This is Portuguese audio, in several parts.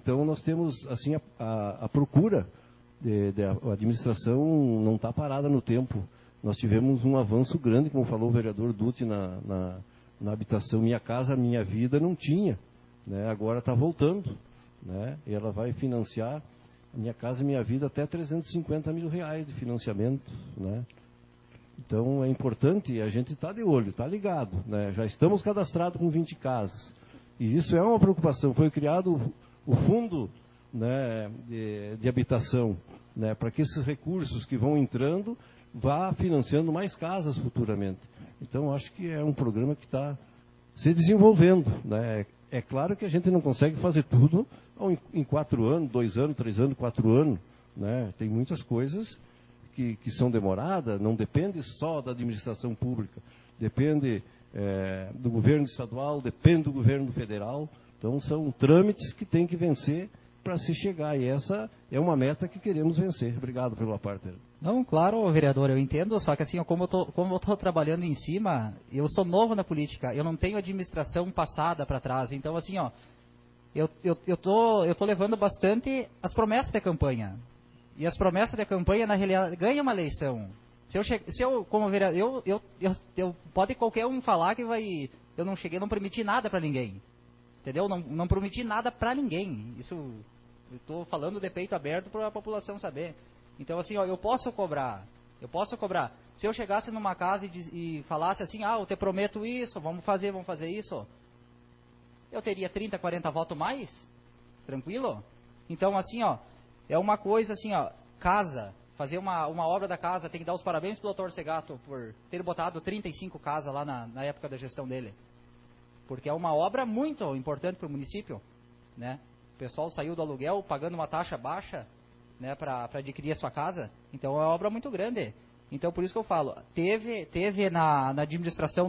Então, nós temos, assim, a procura, a administração não está parada no tempo. Nós tivemos um avanço grande, como falou o vereador Dutti, na habitação Minha Casa Minha Vida, não tinha, né? Agora está voltando, né? E ela vai financiar Minha Casa Minha Vida até R$350 mil de financiamento, né? Então é importante, e a gente está de olho, está ligado, né? Já estamos cadastrados com 20 casas. E isso é uma preocupação. Foi criado o fundo, né, de habitação, né, para que esses recursos que vão entrando vá financiando mais casas futuramente. Então, acho que é um programa que está se desenvolvendo, né? É claro que a gente não consegue fazer tudo em 4 anos, 2 anos, 3 anos, 4 anos, né? Tem muitas coisas que são demoradas, não depende só da administração pública, depende do governo estadual, depende do governo federal. Então, são trâmites que tem que vencer para se chegar, e essa é uma meta que queremos vencer. Obrigado pela parte. Não, claro, vereador, eu entendo, só que assim, como eu estou trabalhando em cima, eu sou novo na política, eu não tenho administração passada para trás, então assim, ó, eu tô levando bastante as promessas da campanha, e as promessas da campanha, na realidade, ganham uma eleição. Se eu como vereador, pode qualquer um falar que eu não cheguei, não prometi nada para ninguém, entendeu? Não prometi nada para ninguém, isso eu estou falando de peito aberto para a população saber. Então, assim, ó, eu posso cobrar. Se eu chegasse numa casa e falasse assim, eu te prometo isso, vamos fazer isso, eu teria 30, 40 votos mais, tranquilo? Então, assim, ó, é uma coisa assim, ó, casa, fazer uma obra da casa, tem que dar os parabéns pro Dr. Segato por ter botado 35 casas lá na época da gestão dele. Porque é uma obra muito importante para o município, né? O pessoal saiu do aluguel pagando uma taxa baixa, né, para adquirir a sua casa. Então é uma obra muito grande. Então por isso que eu falo, teve na administração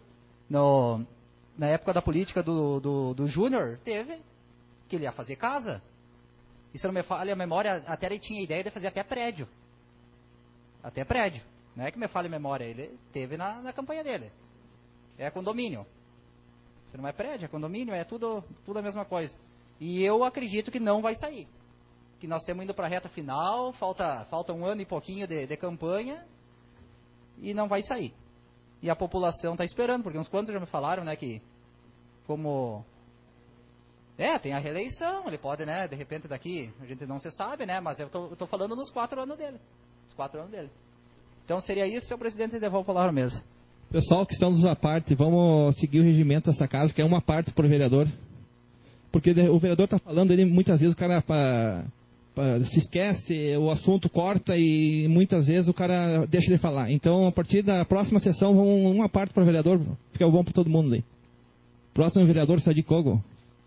na época da política do Júnior, teve que ele ia fazer casa. E se não me falha a memória, até ele tinha ideia de fazer até prédio. Até prédio. Não é que me falha a memória, ele teve na campanha dele. É condomínio. Se não é prédio, é condomínio, é tudo a mesma coisa. E eu acredito que não vai sair. Que nós estamos indo para a reta final, falta 1 ano e pouquinho de campanha, e não vai sair. E a população está esperando, porque uns quantos já me falaram, né, que como... tem a reeleição, ele pode, né, de repente daqui, a gente não se sabe, né, mas eu tô falando nos 4 anos dele. Os 4 anos dele. Então seria isso, senhor presidente, devolvo a palavra mesmo. Pessoal, que estamos à parte, vamos seguir o regimento dessa casa, que é uma parte para o vereador. Porque o vereador está falando, ele muitas vezes o cara se esquece, o assunto corta e muitas vezes o cara deixa de falar. Então, a partir da próxima sessão, vamos uma parte para o vereador, fica bom para todo mundo aí. Próximo vereador, Sadi Kogo.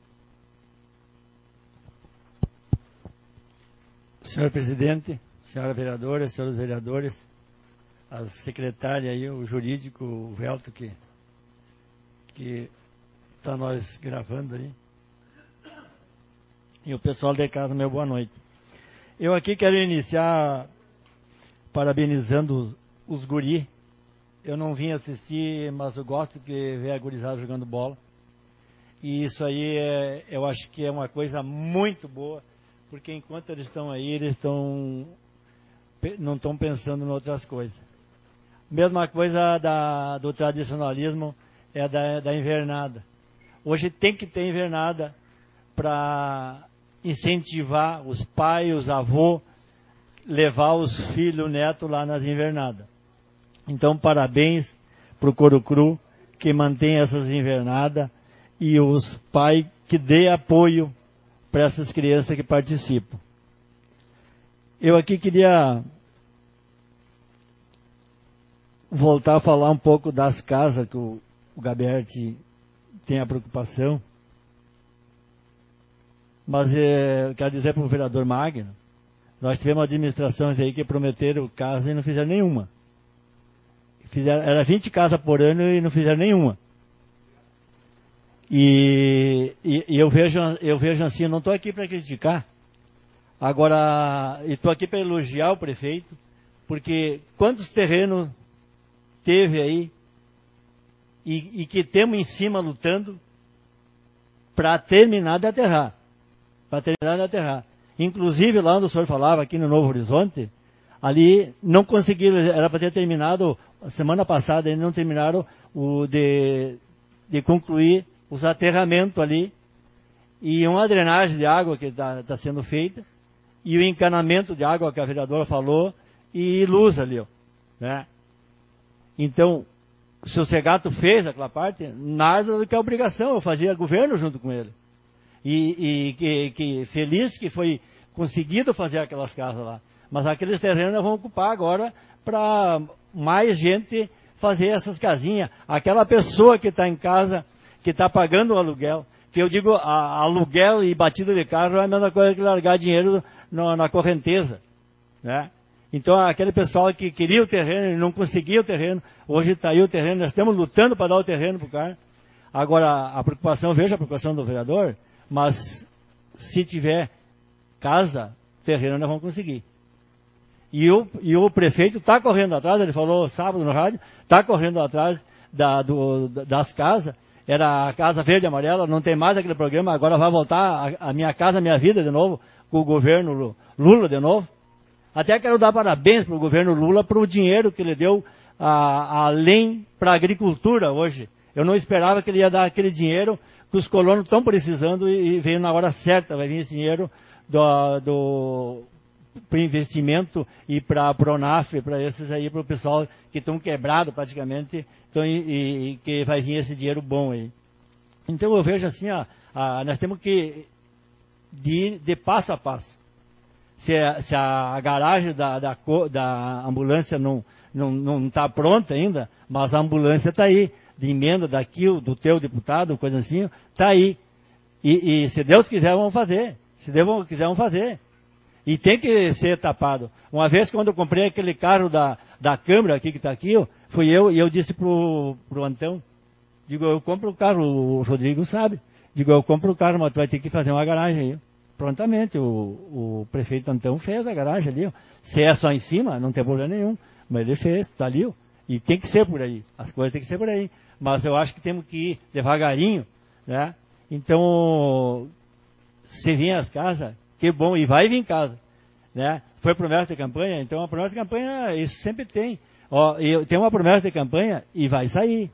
Senhor presidente, senhora vereadora, senhores vereadores, a secretária e o jurídico, o Velto, que está nós gravando aí. E o pessoal de casa, meu boa noite. Eu aqui quero iniciar parabenizando os guri. Eu não vim assistir, mas eu gosto de ver a gurizada jogando bola. E isso aí, eu acho que é uma coisa muito boa, porque enquanto eles estão aí, não estão pensando em outras coisas. Mesma coisa do tradicionalismo é da invernada. Hoje tem que ter invernada para incentivar os pais, os avós, levar os filhos, netos lá nas invernadas. Então, parabéns para o Coro Cru, que mantém essas invernadas, e os pais que dê apoio para essas crianças que participam. Eu aqui queria voltar a falar um pouco das casas que o Gaberti tem a preocupação. Mas quero dizer para o vereador Magno, nós tivemos administrações aí que prometeram casa e não fizeram nenhuma. Era 20 casas por ano e não fizeram nenhuma. E eu vejo assim, eu não estou aqui para criticar. Agora, estou aqui para elogiar o prefeito, porque quantos terrenos teve aí e que temos em cima lutando para terminar de aterrar. para terminar de aterrar. Inclusive, lá onde o senhor falava, aqui no Novo Horizonte, ali não conseguiram, era para ter terminado, semana passada ainda não terminaram de concluir os aterramentos ali, e uma drenagem de água que está sendo feita, e o encanamento de água que a vereadora falou, e luz ali, ó, né? Então, se o Segato fez aquela parte, nada do que a obrigação, eu fazia governo junto com ele. E que feliz que foi conseguido fazer aquelas casas lá. Mas aqueles terrenos nós vamos ocupar agora para mais gente fazer essas casinhas. Aquela pessoa que está em casa, que está pagando o aluguel, que eu digo, aluguel e batida de carro é a mesma coisa que largar dinheiro na correnteza, né? Então, aquele pessoal que queria o terreno e não conseguia o terreno, hoje está aí o terreno, nós estamos lutando para dar o terreno para o cara. Agora, a preocupação, veja a preocupação do vereador, mas se tiver casa, terreno nós vamos conseguir. E o prefeito está correndo atrás, ele falou sábado no rádio, está correndo atrás das casas, era a Casa Verde e Amarela, não tem mais aquele programa, agora vai voltar a Minha Casa Minha Vida de novo, com o governo Lula de novo. Até quero dar parabéns para o governo Lula para o dinheiro que ele deu além para a agricultura hoje. Eu não esperava que ele ia dar aquele dinheiro que os colonos estão precisando e veio na hora certa. Vai vir esse dinheiro para o investimento e para a Pronaf, para esses aí, para o pessoal que estão quebrados praticamente, então, e que vai vir esse dinheiro bom aí. Então eu vejo assim, nós temos que ir de passo a passo. Se a garagem da ambulância não está pronta ainda, mas a ambulância está aí, de emenda daqui, do teu deputado, coisa assim, está aí. E se Deus quiser, vamos fazer. Se Deus quiser, vamos fazer. E tem que ser tapado. Uma vez, quando eu comprei aquele carro da Câmara aqui, que está aqui, fui eu, e eu disse pro Antão, digo, eu compro o carro, o Rodrigo sabe, digo, eu compro o carro, mas tu vai ter que fazer uma garagem aí. Prontamente, o prefeito Antão fez a garagem ali, ó. Se é só em cima, não tem problema nenhum, mas ele fez, está ali, ó. E tem que ser por aí, as coisas tem que ser por aí, mas eu acho que temos que ir devagarinho, né? Então, se vir as casas, que bom, e vai vir casa, né? Foi promessa de campanha, então a promessa de campanha, isso sempre tem, ó, tem uma promessa de campanha e vai sair.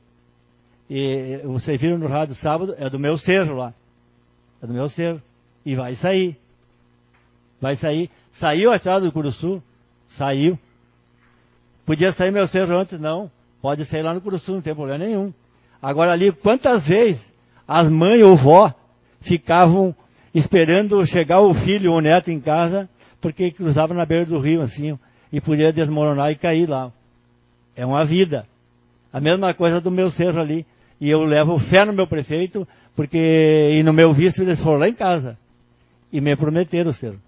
E vocês viram no rádio sábado, é do meu cerro lá, é do meu cerro. E vai sair. Vai sair. Saiu a estrada do Curuçu? Saiu. Podia sair meu cerro antes? Não. Pode sair lá no Curuçu, não tem problema nenhum. Agora ali, quantas vezes as mães ou vó ficavam esperando chegar o filho ou o neto em casa, porque cruzava na beira do rio assim, e podia desmoronar e cair lá. É uma vida. A mesma coisa do meu cerro ali. E eu levo fé no meu prefeito, e no meu vice eles foram lá em casa. E me prometeram o cerro.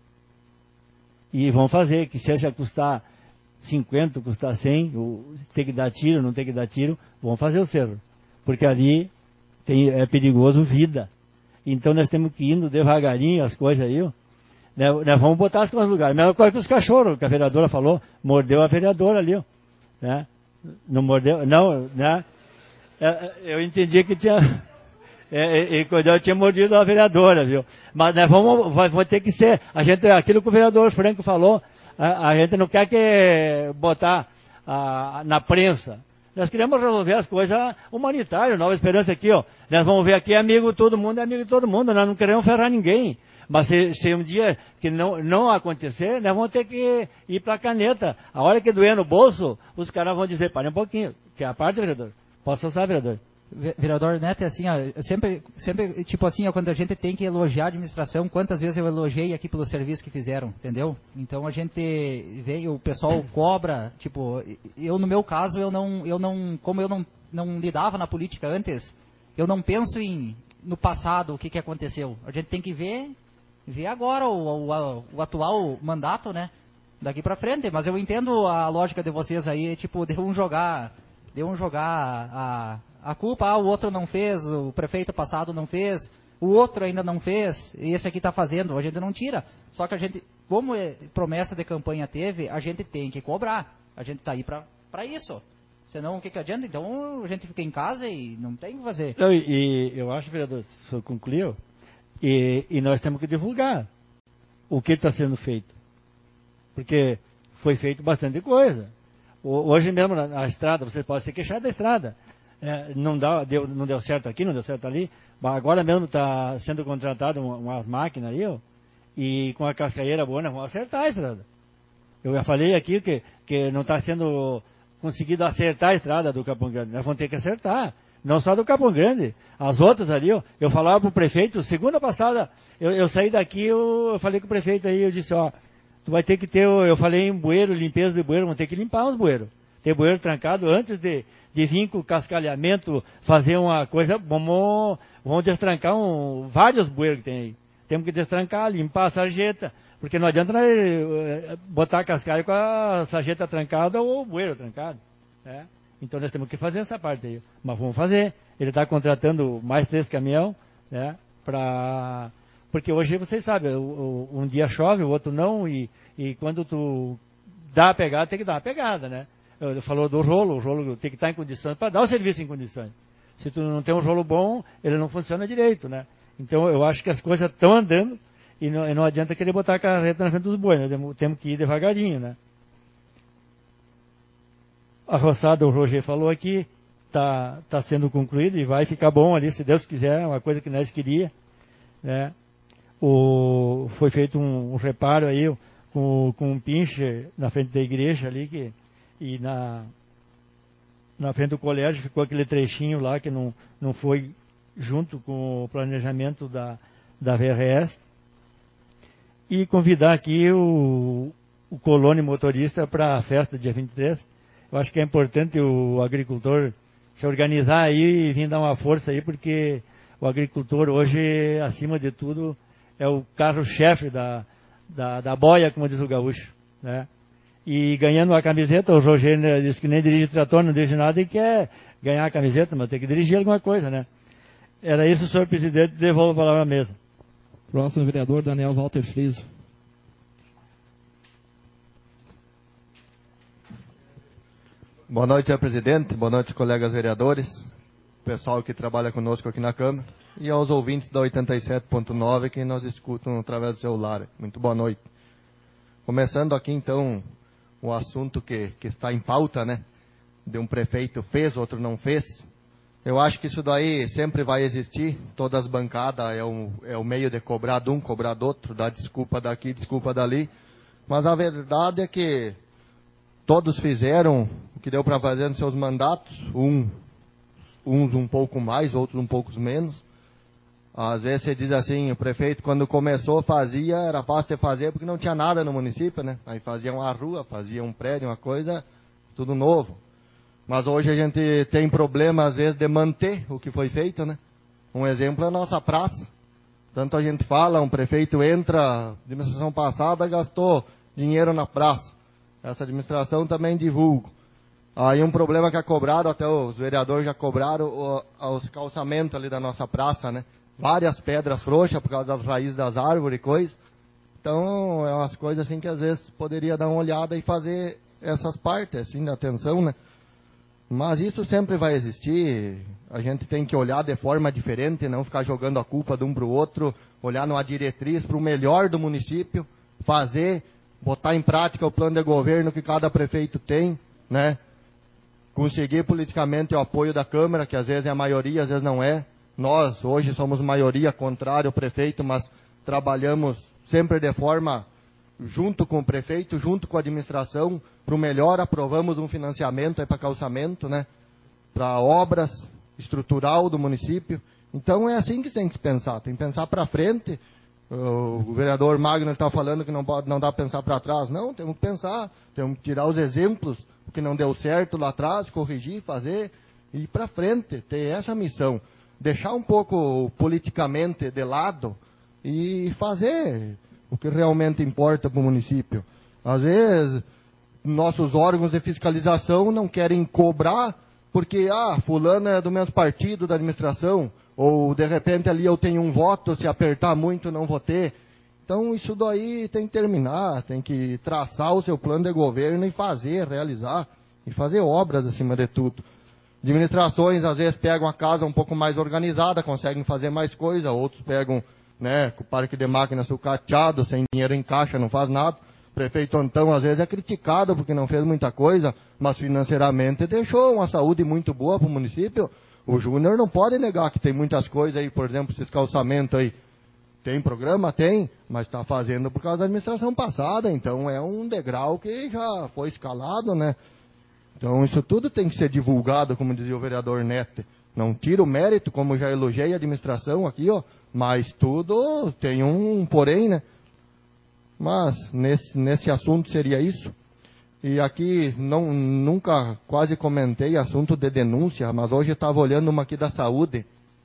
E vão fazer, que seja custar 50, custar 100, ter que dar tiro, não ter que dar tiro, vão fazer o cerro. Porque ali é perigoso vida. Então nós temos que ir indo devagarinho as coisas aí, ó. Nós vamos botar as coisas no lugar. A mesma coisa que os cachorros, que a vereadora falou, mordeu a vereadora ali, ó. Né? Não mordeu, não, né? Eu entendi que tinha... E cuidado, tinha mordido a vereadora, viu? Mas nós vai ter que ser, aquilo que o vereador Franco falou, a gente não quer que botar na prensa. Nós queremos resolver as coisas humanitárias, Nova Esperança aqui, ó. Nós vamos ver aqui, amigo de todo mundo, é amigo de todo mundo, nós não queremos ferrar ninguém. Mas se um dia que não acontecer, nós vamos ter que ir para a caneta. A hora que doer no bolso, os caras vão dizer, para um pouquinho, que é a parte, vereador. Posso usar, vereador? Vereador Neto, é assim, ó, sempre, tipo assim, ó, quando a gente tem que elogiar a administração, quantas vezes eu elogiei aqui pelo serviço que fizeram, entendeu? Então a gente vê, o pessoal cobra, tipo, eu no meu caso, como eu não lidava na política antes, eu não penso no passado, o que aconteceu. A gente tem que ver agora o atual mandato, né, daqui pra frente, mas eu entendo a lógica de vocês aí, tipo, de um jogar a culpa, o outro não fez, o prefeito passado não fez, o outro ainda não fez, e esse aqui está fazendo, a gente não tira. Só que a gente, como promessa de campanha teve, a gente tem que cobrar. A gente está aí para isso. Senão, o que adianta? Então, a gente fica em casa e não tem o que fazer. E eu acho, vereador, se eu concluir, E nós temos que divulgar o que está sendo feito. Porque foi feito bastante coisa. Hoje mesmo na estrada, você pode se queixar da estrada. Não deu certo aqui, não deu certo ali. Mas agora mesmo está sendo contratado umas máquinas aí, ó, e com a cascaeira boa nós vamos acertar a estrada. Eu já falei aqui que não está sendo conseguido acertar a estrada do Capão Grande. Nós vamos ter que acertar. Não só do Capão Grande. As outras ali, ó, eu falava pro prefeito, segunda passada, eu saí daqui, eu falei com o prefeito aí, eu disse, ó, tu vai ter que ter, eu falei em bueiro, limpeza de bueiro, vamos ter que limpar uns bueiros. Ter bueiro trancado antes de vir com cascalhamento, fazer uma coisa, vamos destrancar vários bueiros que tem aí. Temos que destrancar, limpar a sarjeta, porque não adianta nós botar a cascalho com a sarjeta trancada ou o bueiro trancado, né? Então nós temos que fazer essa parte aí. Mas vamos fazer. Ele está contratando mais 3 caminhões, né? Porque hoje vocês sabem, um dia chove, o outro não, e quando tu dá a pegada, tem que dar a pegada, né? Ele falou do rolo, o rolo tem que estar em condições para dar o serviço em condições. Se tu não tem um rolo bom, ele não funciona direito, né? Então eu acho que as coisas estão andando e não adianta querer botar a carreta na frente dos bois, nós temos que ir devagarinho, né? A roçada, o Roger falou aqui, tá sendo concluída e vai ficar bom ali, se Deus quiser, é uma coisa que nós queríamos, né? Foi feito um reparo aí com um pincher na frente da igreja ali, e na frente do colégio ficou aquele trechinho lá que não foi junto com o planejamento da VRS. E convidar aqui o Colônia Motorista para a festa dia 23. Eu acho que é importante o agricultor se organizar aí e vir dar uma força aí, porque o agricultor hoje, acima de tudo, é o carro-chefe da boia, como diz o gaúcho, né? E ganhando a camiseta, o Roger disse que nem dirige trator, não dirige nada e quer ganhar a camiseta, mas tem que dirigir alguma coisa, né? Era isso, senhor presidente, devolvo a palavra à mesa. Próximo vereador, Daniel Walter Friso. Boa noite, senhor presidente. Boa noite, colegas vereadores, pessoal que trabalha conosco aqui na Câmara e aos ouvintes da 87.9 que nos escutam através do celular. Muito boa noite. Começando aqui, então, o assunto que está em pauta, né? De um prefeito fez, outro não fez. Eu acho que isso daí sempre vai existir. Todas as bancadas é o meio de cobrar de um, cobrar do outro, dar desculpa daqui, desculpa dali. Mas a verdade é que todos fizeram o que deu para fazer nos seus mandatos, uns um pouco mais, outros um pouco menos. Às vezes você diz assim, o prefeito quando começou fazia, era fácil de fazer porque não tinha nada no município, né? Aí fazia uma rua, fazia um prédio, uma coisa, tudo novo. Mas hoje a gente tem problema às vezes de manter o que foi feito, né? Um exemplo é a nossa praça. Tanto a gente fala, um prefeito entra, a administração passada gastou dinheiro na praça. Essa administração também divulga. Aí um problema que é cobrado, até os vereadores já cobraram, os calçamentos ali da nossa praça, né? Várias pedras frouxas por causa das raízes das árvores e coisa. Então, é umas coisas assim que às vezes poderia dar uma olhada e fazer essas partes, assim, da atenção, né? Mas isso sempre vai existir. A gente tem que olhar de forma diferente, não ficar jogando a culpa de um para o outro, olhar numa diretriz para o melhor do município, fazer, botar em prática o plano de governo que cada prefeito tem, né? Conseguir politicamente o apoio da Câmara, que às vezes é a maioria, às vezes não é. Nós, hoje, somos maioria contrária ao prefeito, mas trabalhamos sempre de forma junto com o prefeito, junto com a administração, para o melhor. Aprovamos um financiamento para calçamento, né? Para obras estrutural do município. Então, é assim que tem que pensar. Tem que pensar para frente. O vereador Magno está falando que não dá para pensar para trás. Não, temos que pensar. Temos que tirar os exemplos, o que não deu certo lá atrás, corrigir, fazer e ir para frente. Ter essa missão. Deixar um pouco politicamente de lado e fazer o que realmente importa para o município. Às vezes, nossos órgãos de fiscalização não querem cobrar porque, fulano é do mesmo partido da administração, ou de repente ali eu tenho um voto, se apertar muito não vou ter. Então isso daí tem que terminar, tem que traçar o seu plano de governo e fazer, realizar, e fazer obras acima de tudo. Administrações às vezes pegam a casa um pouco mais organizada, conseguem fazer mais coisa, outros pegam né? Com o parque de máquinas sucateado, sem dinheiro em caixa, não faz nada. O prefeito Antão, às vezes, é criticado porque não fez muita coisa, mas financeiramente deixou uma saúde muito boa para o município. O Júnior não pode negar que tem muitas coisas aí, por exemplo, esses calçamentos aí. Tem programa? Tem, mas está fazendo por causa da administração passada, então é um degrau que já foi escalado, né? Então isso tudo tem que ser divulgado, como dizia o vereador Neto. Não tira o mérito, como já elogiei a administração aqui, ó, mas tudo tem um porém, né? Mas nesse assunto seria isso. E aqui nunca quase comentei assunto de denúncia, mas hoje estava olhando uma aqui da saúde.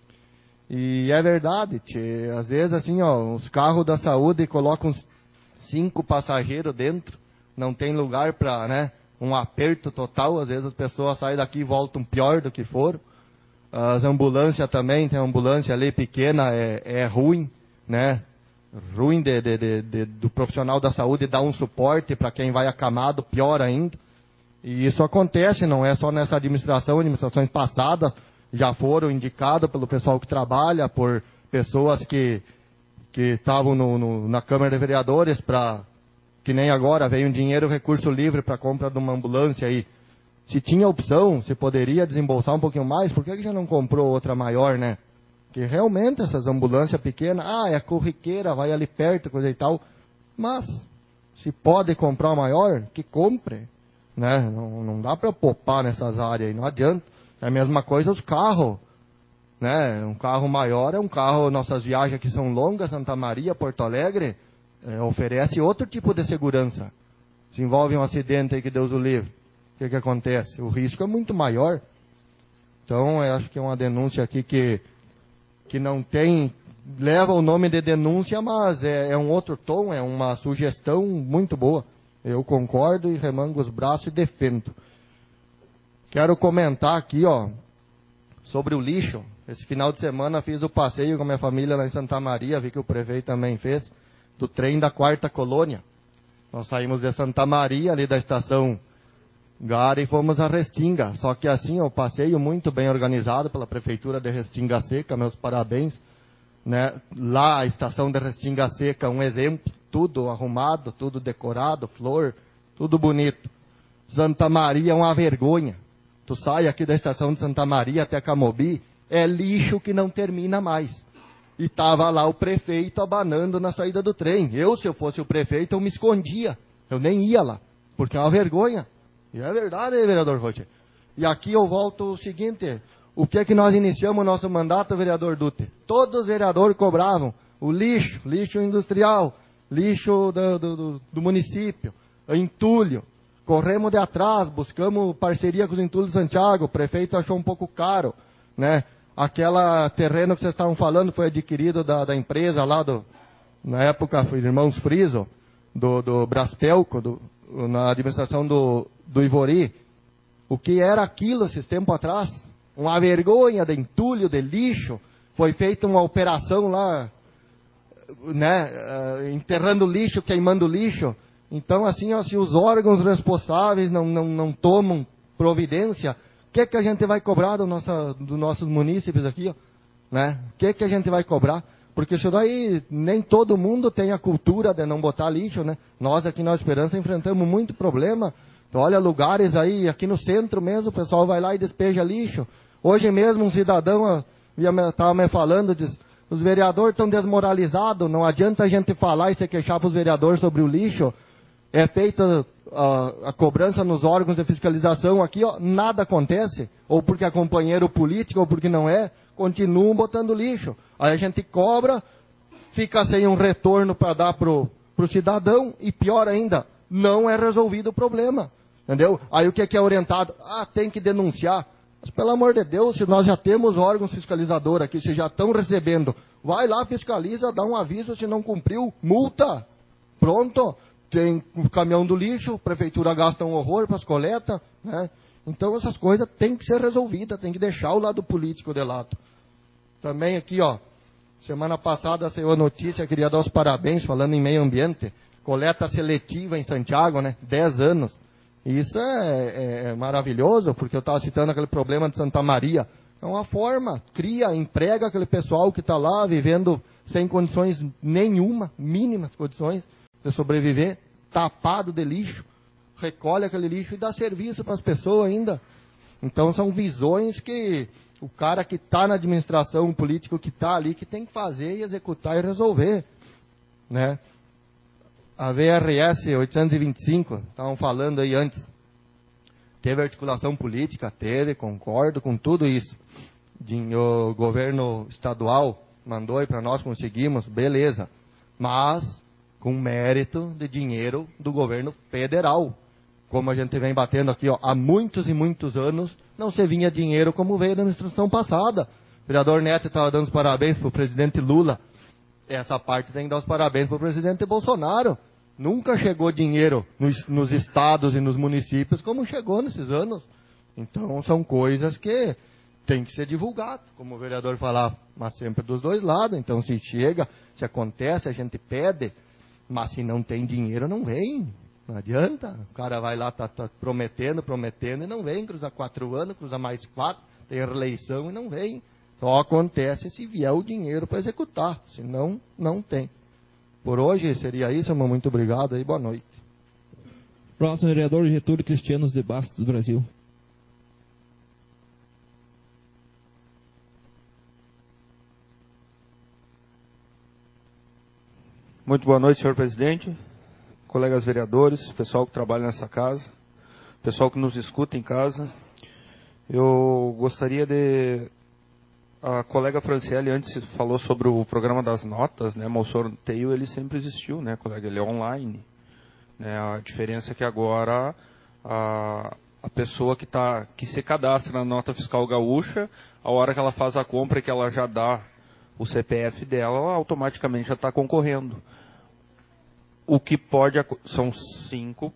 E é verdade, tchê, às vezes assim, ó, os carros da saúde colocam 5 passageiros dentro, não tem lugar para, né, um aperto total, às vezes as pessoas saem daqui e voltam pior do que foram. As ambulâncias também, tem ambulância ali pequena, é ruim, né, ruim do profissional da saúde dar um suporte para quem vai acamado, pior ainda. E isso acontece, não é só nessa administração, administrações passadas, já foram indicados pelo pessoal que trabalha, por pessoas que estavam na Câmara de Vereadores, que nem agora, veio um dinheiro, recurso livre para a compra de uma ambulância aí. Se tinha opção, se poderia desembolsar um pouquinho mais, por que já não comprou outra maior, né? Que realmente essas ambulâncias pequenas, é corriqueira, vai ali perto, coisa e tal. Mas, se pode comprar uma maior, que compre, né? Não dá para poupar nessas áreas aí, não adianta. É a mesma coisa os carros, né? Um carro maior é um carro, nossas viagens aqui são longas, Santa Maria, Porto Alegre, oferece outro tipo de segurança. Se envolve um acidente aí, que Deus o livre, o que acontece? O risco é muito maior. Então, eu acho que é uma denúncia aqui que não tem, leva o nome de denúncia, mas é um outro tom, é uma sugestão muito boa. Eu concordo e remango os braços e defendo. Quero comentar aqui, ó, sobre o lixo. Esse final de semana fiz o passeio com a minha família lá em Santa Maria, vi que o prefeito também fez, do trem da 4ª Colônia. Nós saímos de Santa Maria, ali da estação Gara, e fomos a Restinga. Só que assim, o passeio muito bem organizado pela Prefeitura de Restinga Seca, meus parabéns. Né? Lá, a estação de Restinga Seca, um exemplo, tudo arrumado, tudo decorado, flor, tudo bonito. Santa Maria é uma vergonha. Tu sai aqui da estação de Santa Maria até Camobi, é lixo que não termina mais. E estava lá o prefeito abanando na saída do trem. Se eu fosse o prefeito, eu me escondia. Eu nem ia lá, porque é uma vergonha. E é verdade, vereador Rocher. E aqui eu volto o seguinte, o que é que nós iniciamos o nosso mandato, vereador Dutte? Todos os vereadores cobravam o lixo industrial, lixo do município, entulho. Corremos de atrás, buscamos parceria com os entulhos de Santiago, o prefeito achou um pouco caro, né? Aquela terreno que vocês estavam falando foi adquirido da empresa lá na época, foi Irmãos Friso, do Brastelco, na administração do Ivori. O que era aquilo esses tempos atrás? Uma vergonha de entulho, de lixo. Foi feita uma operação lá, né? Enterrando lixo, queimando lixo. Então, assim, ó, se os órgãos responsáveis não tomam providência, o que a gente vai cobrar dos nossos munícipes aqui, ó? Né? O que a gente vai cobrar? Porque isso daí, nem todo mundo tem a cultura de não botar lixo, né? Nós aqui na Esperança enfrentamos muito problema. Então, olha, lugares aí, aqui no centro mesmo, o pessoal vai lá e despeja lixo. Hoje mesmo um cidadão estava me falando, diz, os vereadores estão desmoralizados, não adianta a gente falar e se queixar para os vereadores sobre o lixo. É feita a cobrança nos órgãos de fiscalização aqui, ó, nada acontece, ou porque é companheiro político, ou porque não é, continuam botando lixo. Aí a gente cobra, fica sem um retorno para dar pro cidadão, e pior ainda, não é resolvido o problema, entendeu? Aí o que é orientado? Tem que denunciar. Mas pelo amor de Deus, se nós já temos órgãos fiscalizadores aqui, se já estão recebendo, vai lá, fiscaliza, dá um aviso, se não cumpriu, multa. Pronto. Tem o caminhão do lixo, a prefeitura gasta um horror para as coletas, né? Então essas coisas têm que ser resolvidas, tem que deixar o lado político de lado. Também aqui, ó, semana passada saiu a notícia, queria dar os parabéns, falando em meio ambiente, coleta seletiva em Santiago, né? 10 anos. E isso é maravilhoso, porque eu estava citando aquele problema de Santa Maria. É uma forma, cria, emprega aquele pessoal que está lá vivendo sem condições nenhuma, mínimas condições de sobreviver, tapado de lixo, recolhe aquele lixo e dá serviço para as pessoas ainda. Então são visões que o cara que está na administração, o político que está ali, que tem que fazer e executar e resolver, né? A VRS 825, estavam falando aí antes, teve articulação política, teve, concordo com tudo isso. O governo estadual mandou e para nós conseguimos, beleza. Mas com mérito de dinheiro do governo federal. Como a gente vem batendo aqui, ó, há muitos e muitos anos, não se vinha dinheiro como veio da administração passada. O vereador Neto estava dando os parabéns para o presidente Lula. Essa parte tem que dar os parabéns para o presidente Bolsonaro. Nunca chegou dinheiro nos estados e nos municípios como chegou nesses anos. Então são coisas que tem que ser divulgado, como o vereador falava, mas sempre dos dois lados. Então se chega, se acontece, a gente pede, mas se não tem dinheiro não vem. Não adianta, o cara vai lá, tá prometendo e não vem, cruza 4 anos, cruza mais 4, tem reeleição e não vem. Só acontece se vier o dinheiro para executar, senão não tem. Por hoje seria isso, irmão. Muito obrigado e boa noite. Próximo vereador Getúlio Cristianos de Bastos do Brasil. Muito boa noite, senhor presidente, colegas vereadores, pessoal que trabalha nessa casa, pessoal que nos escuta em casa. Eu gostaria de... A colega Franciele antes falou sobre o programa das notas, né? Mas o sorteio ele sempre existiu, né, colega? Ele é online. Né? A diferença é que agora a pessoa que se cadastra na nota fiscal gaúcha, a hora que ela faz a compra e que ela já dá o CPF dela, ela automaticamente já está concorrendo. O que pode... São cinco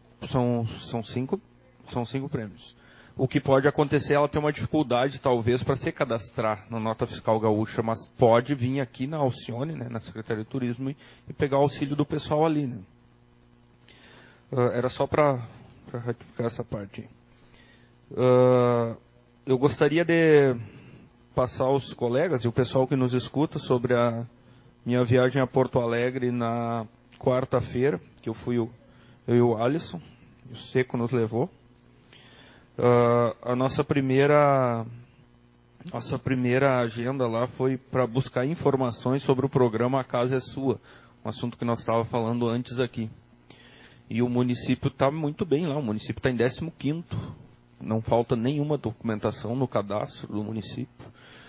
prêmios. O que pode acontecer, ela tem uma dificuldade, talvez, para se cadastrar na nota fiscal gaúcha, mas pode vir aqui na Alcione, né, na Secretaria de Turismo, e pegar o auxílio do pessoal ali. Né? Era só para ratificar essa parte. Eu gostaria de passar aos colegas e o pessoal que nos escuta sobre a minha viagem a Porto Alegre na quarta-feira, que eu e o Alisson, o Seco nos levou. A nossa primeira agenda lá foi para buscar informações sobre o programa A Casa é Sua, um assunto que nós estávamos falando antes aqui. E o município está muito bem lá, o município está em 15º, não falta nenhuma documentação no cadastro do município,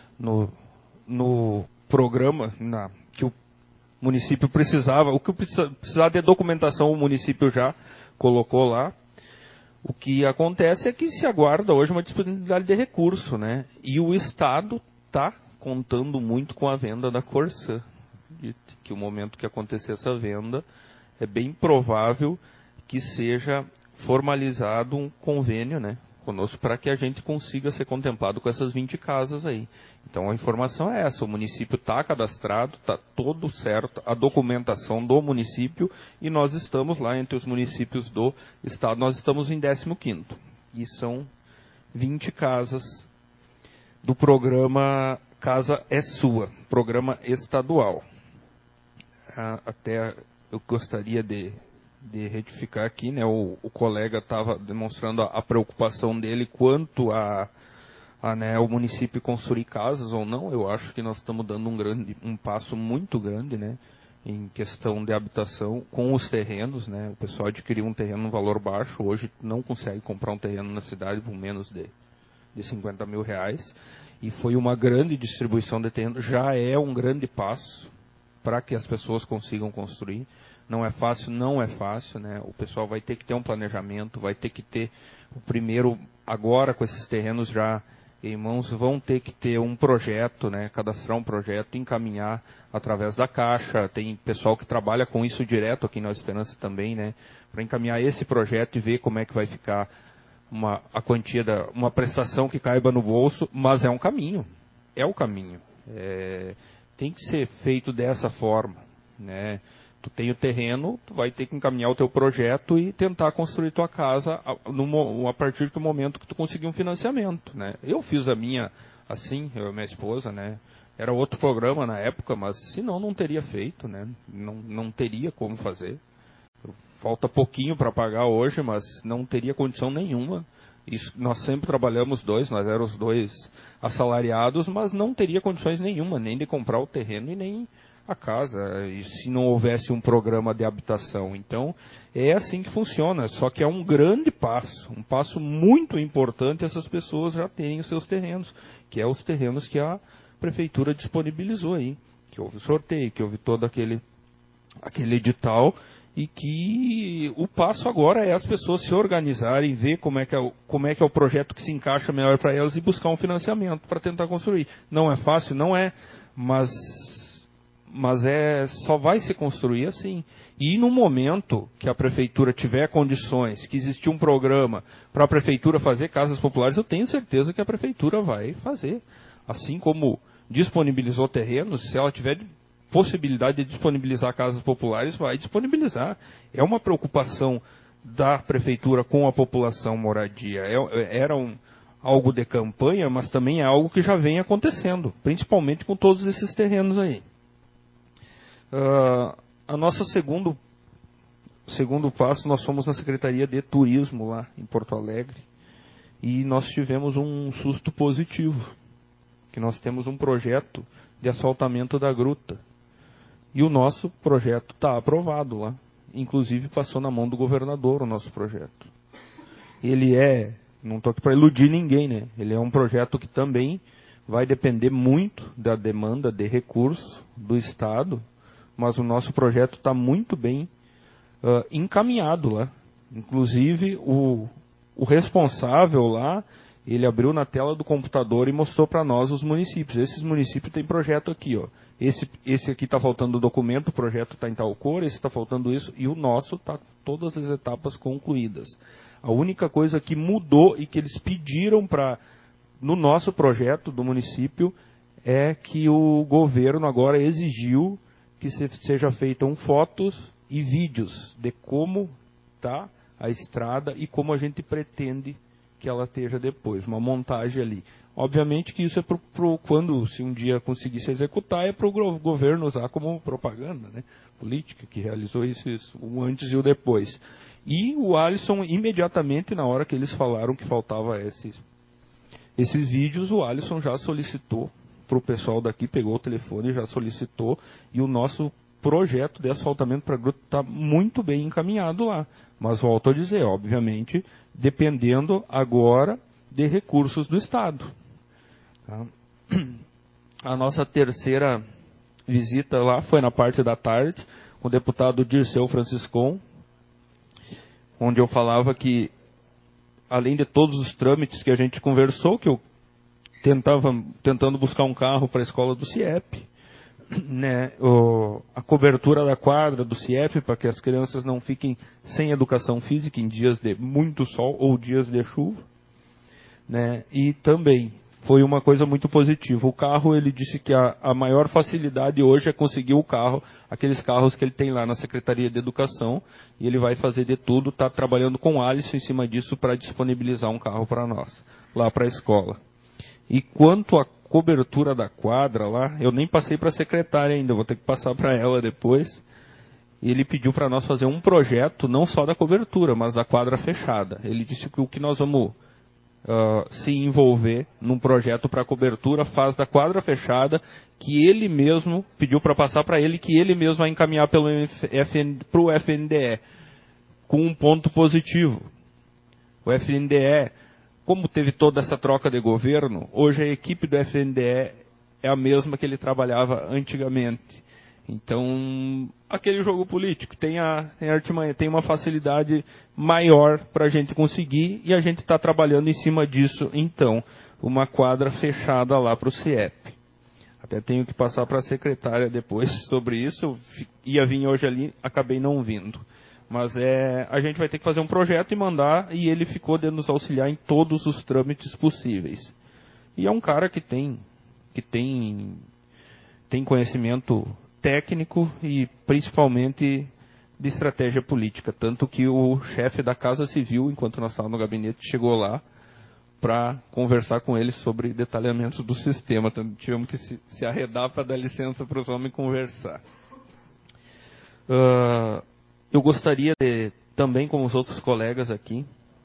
no programa que o município precisava, o que precisava de documentação o município já colocou lá. O que acontece é que se aguarda hoje uma disponibilidade de recurso, né? E o Estado está contando muito com a venda da Corsã. Que o momento que acontecer essa venda, é bem provável que seja formalizado um convênio, né, conosco, para que a gente consiga ser contemplado com essas 20 casas aí. Então a informação é essa, o município está cadastrado, está todo certo, a documentação do município, e nós estamos lá entre os municípios do estado, nós estamos em 15º. E são 20 casas do programa Casa é Sua, programa estadual. Até eu gostaria de retificar aqui, né, o colega estava demonstrando a preocupação dele quanto né, o município construir casas ou não. Eu acho que nós estamos dando um passo muito grande, né, em questão de habitação com os terrenos, né. O pessoal adquiriu um terreno no valor baixo, hoje não consegue comprar um terreno na cidade por menos de 50 mil reais, e foi uma grande distribuição de terreno, já é um grande passo para que as pessoas consigam construir. Não é fácil, né? O pessoal vai ter que ter um planejamento, vai ter que ter o primeiro, agora com esses terrenos já em mãos, vão ter que ter um projeto, né? Cadastrar um projeto, encaminhar através da Caixa. Tem pessoal que trabalha com isso direto aqui na Esperança também, né? Para encaminhar esse projeto e ver como é que vai ficar a quantia uma prestação que caiba no bolso, mas é um caminho. É o caminho. Tem que ser feito dessa forma, né? Tu tem o terreno, tu vai ter que encaminhar o teu projeto e tentar construir tua casa a partir do momento que tu conseguir um financiamento, né? Eu fiz a minha assim, eu e minha esposa, né? Era outro programa na época, mas senão não teria feito, né? Não teria como fazer. Falta pouquinho para pagar hoje, mas não teria condição nenhuma. Isso, nós sempre trabalhamos dois, nós éramos dois assalariados, mas não teria condições nenhuma, nem de comprar o terreno e nem a casa, e se não houvesse um programa de habitação. Então, é assim que funciona, só que é um grande passo, um passo muito importante essas pessoas já terem os seus terrenos, que é os terrenos que a prefeitura disponibilizou aí, que houve sorteio, que houve todo aquele edital, e que o passo agora é as pessoas se organizarem, ver como é que é o projeto que se encaixa melhor para elas e buscar um financiamento para tentar construir. Não é fácil, não é, mas só vai se construir assim. E no momento que a prefeitura tiver condições, que existir um programa para a prefeitura fazer casas populares, eu tenho certeza que a prefeitura vai fazer. Assim como disponibilizou terrenos, se ela tiver possibilidade de disponibilizar casas populares, vai disponibilizar. É uma preocupação da prefeitura com a população moradia. Era algo de campanha, mas também é algo que já vem acontecendo, principalmente com todos esses terrenos aí. A nossa segundo passo, nós fomos na Secretaria de Turismo lá em Porto Alegre e nós tivemos um susto positivo, que nós temos um projeto de asfaltamento da gruta. E o nosso projeto está aprovado lá. Inclusive passou na mão do governador o nosso projeto. Ele não estou aqui para iludir ninguém, né? Ele é um projeto que também vai depender muito da demanda de recurso do Estado, mas o nosso projeto está muito bem encaminhado lá. Inclusive o responsável lá, ele abriu na tela do computador e mostrou para nós os municípios. Esses municípios têm projeto aqui, ó. Esse aqui está faltando documento, o projeto está em tal cor, esse está faltando isso, e o nosso está com todas as etapas concluídas. A única coisa que mudou e que eles pediram no nosso projeto do município é que o governo agora exigiu que seja feitas fotos e vídeos de como está a estrada e como a gente pretende que ela esteja depois, uma montagem ali. Obviamente que isso é quando, se um dia conseguir se executar, é para o governo usar como propaganda, né, política, que realizou isso, o antes e o depois. E o Alisson, imediatamente, na hora que eles falaram que faltava esses vídeos, o Alisson já solicitou para o pessoal daqui, pegou o telefone e já solicitou, e o nosso projeto de asfaltamento para a gruta está muito bem encaminhado lá. Mas volto a dizer, obviamente, dependendo agora de recursos do Estado. Tá? A nossa terceira visita lá foi na parte da tarde, com o deputado Dirceu Franciscon, onde eu falava que, além de todos os trâmites que a gente conversou, que eu tentando buscar um carro para a escola do CIEP, né, a cobertura da quadra do CIEP para que as crianças não fiquem sem educação física em dias de muito sol ou dias de chuva, né, e também foi uma coisa muito positiva. O carro, ele disse que a maior facilidade hoje é conseguir o carro, aqueles carros que ele tem lá na Secretaria de Educação, e ele vai fazer de tudo, está trabalhando com o Alisson em cima disso para disponibilizar um carro para nós, lá para a escola. E quanto à cobertura da quadra lá, eu nem passei para a secretária ainda, vou ter que passar para ela depois. Ele pediu para nós fazer um projeto, não só da cobertura, mas da quadra fechada. Ele disse que o que nós vamos se envolver num projeto para cobertura faz da quadra fechada, que ele mesmo pediu para passar para ele, que ele mesmo vai encaminhar para o FNDE, com um ponto positivo. O FNDE, como teve toda essa troca de governo, hoje a equipe do FNDE é a mesma que ele trabalhava antigamente. Então, aquele jogo político tem artimanha, tem uma facilidade maior para a gente conseguir, e a gente está trabalhando em cima disso, então, uma quadra fechada lá para o CIEP. Até tenho que passar para a secretária depois sobre isso, eu ia vir hoje ali, acabei não vindo. Mas a gente vai ter que fazer um projeto e mandar, e ele ficou de nos auxiliar em todos os trâmites possíveis. E é um cara que tem conhecimento técnico e principalmente de estratégia política. Tanto que o chefe da Casa Civil, enquanto nós estávamos no gabinete, chegou lá para conversar com eles sobre detalhamentos do sistema. Então, tivemos que se arredar para dar licença para os homens conversar. Eu gostaria de, também, como os outros colegas aqui,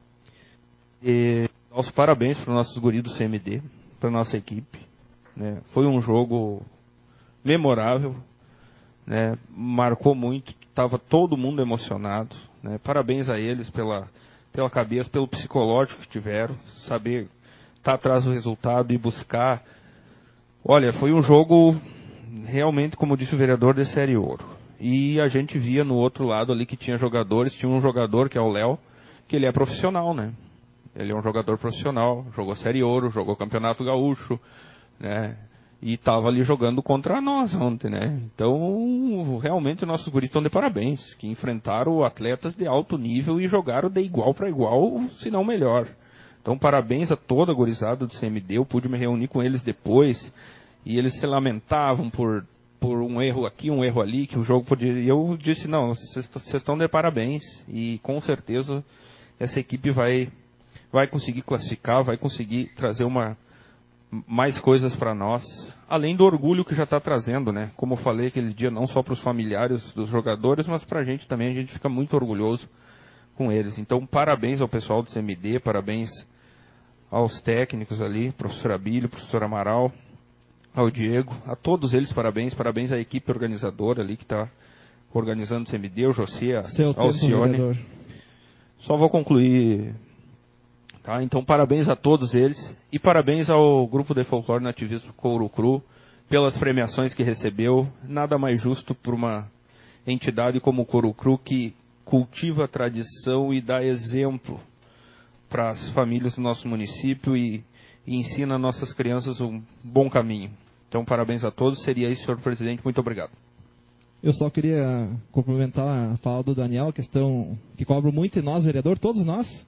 dar os parabéns para os nossos guris do CMD, para a nossa equipe. Né? Foi um jogo memorável, né? Marcou muito, estava todo mundo emocionado. Né? Parabéns a eles pela cabeça, pelo psicológico que tiveram, saber estar atrás do resultado e buscar. Olha, foi um jogo realmente, como disse o vereador, de série ouro. E a gente via no outro lado ali que tinha jogadores, tinha um jogador que é o Léo, que ele é profissional, né? Ele é um jogador profissional, jogou série ouro, jogou campeonato gaúcho, né? E estava ali jogando contra nós ontem, né? Então, realmente, nossos guris estão de parabéns, que enfrentaram atletas de alto nível e jogaram de igual para igual, se não melhor. Então, parabéns a toda a gurizada do CMD, eu pude me reunir com eles depois, e eles se lamentavam por um erro aqui, um erro ali, que o jogo podia... E eu disse, não, vocês estão de parabéns, e com certeza essa equipe vai conseguir classificar, vai conseguir trazer mais coisas para nós, além do orgulho que já está trazendo, né? Como eu falei aquele dia, não só para os familiares dos jogadores, mas para a gente também, a gente fica muito orgulhoso com eles. Então, parabéns ao pessoal do CMD, parabéns aos técnicos ali, professor Abílio, professor Amaral, ao Diego, a todos eles parabéns à equipe organizadora ali que está organizando o CMD, o José, a Alcione. Só vou concluir, tá? Então, parabéns a todos eles e parabéns ao Grupo de Folclore Nativismo Couro Cru pelas premiações que recebeu. Nada mais justo para uma entidade como o Couro Cru, que cultiva a tradição e dá exemplo para as famílias do nosso município e ensina nossas crianças um bom caminho. Então, parabéns a todos. Seria isso, senhor presidente. Muito obrigado. Eu só queria complementar a fala do Daniel, a questão que cobra muito em nós, vereador, todos nós.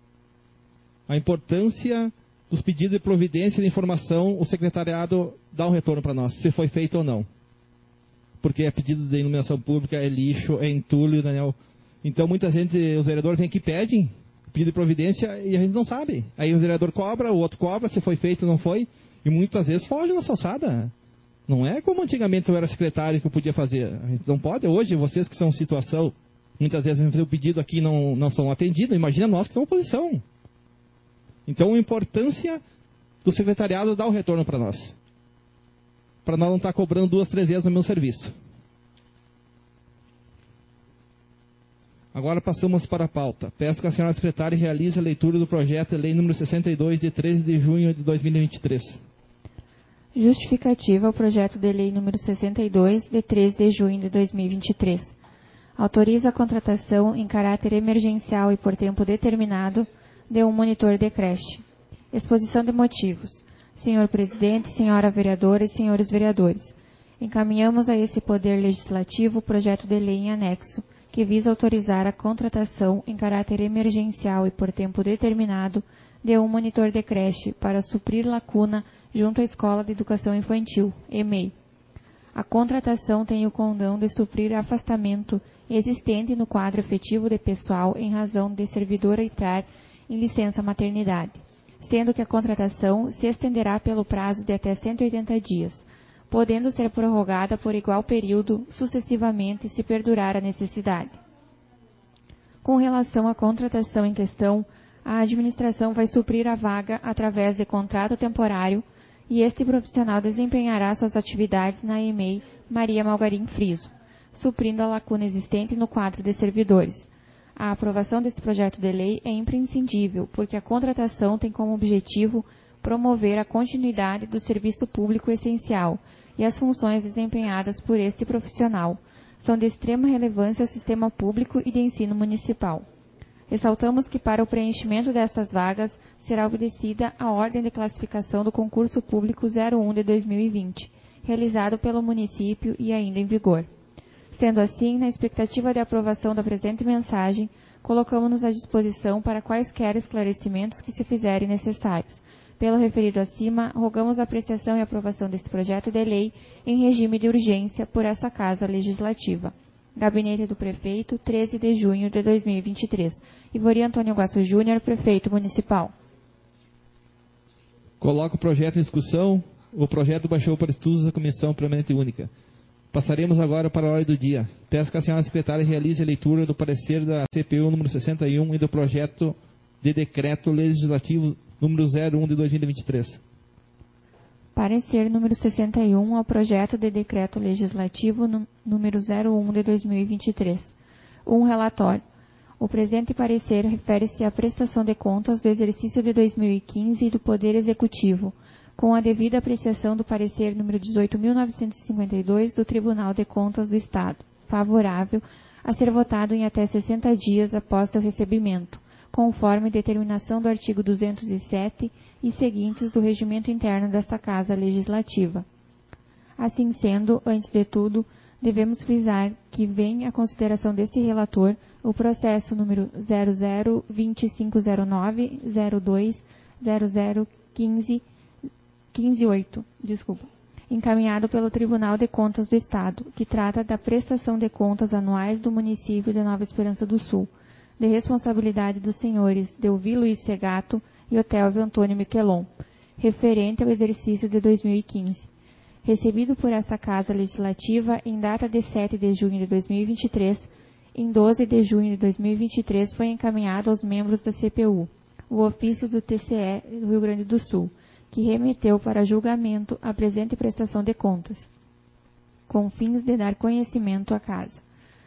A importância dos pedidos de providência de informação, o secretariado dá um retorno para nós, se foi feito ou não. Porque é pedido de iluminação pública, é lixo, é entulho, Daniel. Então, muita gente, os vereadores vêm aqui e pedem pedido de providência e a gente não sabe. Aí o vereador cobra, o outro cobra, se foi feito ou não foi. E muitas vezes foge nossa alçada. Não é como antigamente eu era secretário que eu podia fazer. A gente não pode. Hoje, vocês que são situação, muitas vezes vêm fazer o pedido aqui e não são atendidos. Imagina nós que somos oposição. Então, a importância do secretariado dar o retorno para nós. Para nós não estar cobrando 2, 3 vezes no meu serviço. Agora passamos para a pauta. Peço que a senhora secretária realize a leitura do projeto de lei número 62, de 13 de junho de 2023. Justificativa ao projeto de lei número 62, de 13 de junho de 2023. Autoriza a contratação em caráter emergencial e por tempo determinado de um monitor de creche. Exposição de motivos. Senhor presidente, senhora vereadora e senhores vereadores, encaminhamos a esse Poder Legislativo o projeto de lei em anexo, que visa autorizar a contratação em caráter emergencial e por tempo determinado de um monitor de creche para suprir lacuna junto à Escola de Educação Infantil, EMEI. A contratação tem o condão de suprir afastamento existente no quadro efetivo de pessoal em razão de servidor entrar em licença maternidade, sendo que a contratação se estenderá pelo prazo de até 180 dias, podendo ser prorrogada por igual período sucessivamente se perdurar a necessidade. Com relação à contratação em questão, a administração vai suprir a vaga através de contrato temporário e este profissional desempenhará suas atividades na EMEI Maria Malgarim Friso, suprindo a lacuna existente no quadro de servidores. A aprovação desse projeto de lei é imprescindível, porque a contratação tem como objetivo promover a continuidade do serviço público essencial e as funções desempenhadas por este profissional são de extrema relevância ao sistema público e de ensino municipal. Ressaltamos que para o preenchimento destas vagas será obedecida a ordem de classificação do concurso público 01 de 2020, realizado pelo município e ainda em vigor. Sendo assim, na expectativa de aprovação da presente mensagem, colocamos-nos à disposição para quaisquer esclarecimentos que se fizerem necessários. Pelo referido acima, rogamos a apreciação e aprovação deste projeto de lei em regime de urgência por essa Casa Legislativa. Gabinete do Prefeito, 13 de junho de 2023. Ivori Antônio Guasso Júnior, Prefeito Municipal. Coloco o projeto em discussão. O projeto baixou para estudos da Comissão Permanente Única. Passaremos agora para a ordem do dia. Peço que a senhora secretária realize a leitura do parecer da CPU número 61 e do projeto de decreto legislativo número 01 de 2023. Parecer número 61 ao projeto de decreto legislativo número 01 de 2023. Relatório. O presente parecer refere-se à prestação de contas do exercício de 2015 do Poder Executivo, com a devida apreciação do parecer número 18.952 do Tribunal de Contas do Estado, favorável, a ser votado em até 60 dias após seu recebimento, conforme determinação do artigo 207 e seguintes do Regimento Interno desta Casa Legislativa. Assim sendo, antes de tudo, devemos frisar que vem à consideração deste relator o processo número 002509-02-0015 encaminhado pelo Tribunal de Contas do Estado, que trata da prestação de contas anuais do município de Nova Esperança do Sul, de responsabilidade dos senhores Delvi Luiz Segato e Otélvio Antônio Miquelon, referente ao exercício de 2015. Recebido por essa Casa Legislativa em data de 7 de junho de 2023, em 12 de junho de 2023 foi encaminhado aos membros da CPU, o ofício do TCE do Rio Grande do Sul, que remeteu para julgamento a presente prestação de contas, com fins de dar conhecimento à Casa.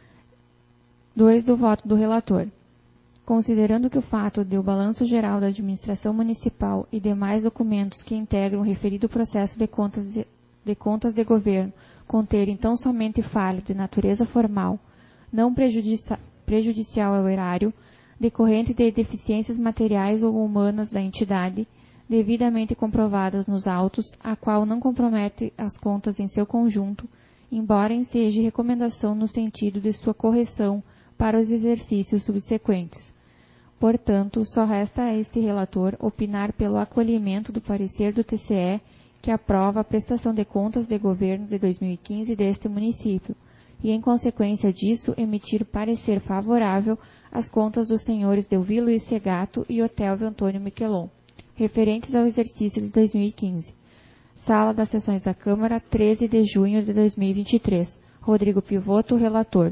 2. Do voto do relator. Considerando que o fato de o Balanço Geral da Administração Municipal e demais documentos que integram o referido processo de contas de governo conterem tão somente falha de natureza formal, não prejudicial ao erário, decorrente de deficiências materiais ou humanas da entidade, devidamente comprovadas nos autos, a qual não compromete as contas em seu conjunto, embora enseje recomendação no sentido de sua correção para os exercícios subsequentes. Portanto, só resta a este relator opinar pelo acolhimento do parecer do TCE que aprova a prestação de contas de governo de 2015 deste município, e, em consequência disso, emitir parecer favorável às contas dos senhores Delvi Luiz Segato e Otélvio Antônio Miquelon, referentes ao exercício de 2015. Sala das Sessões da Câmara, 13 de junho de 2023. Rodrigo Pivoto, relator.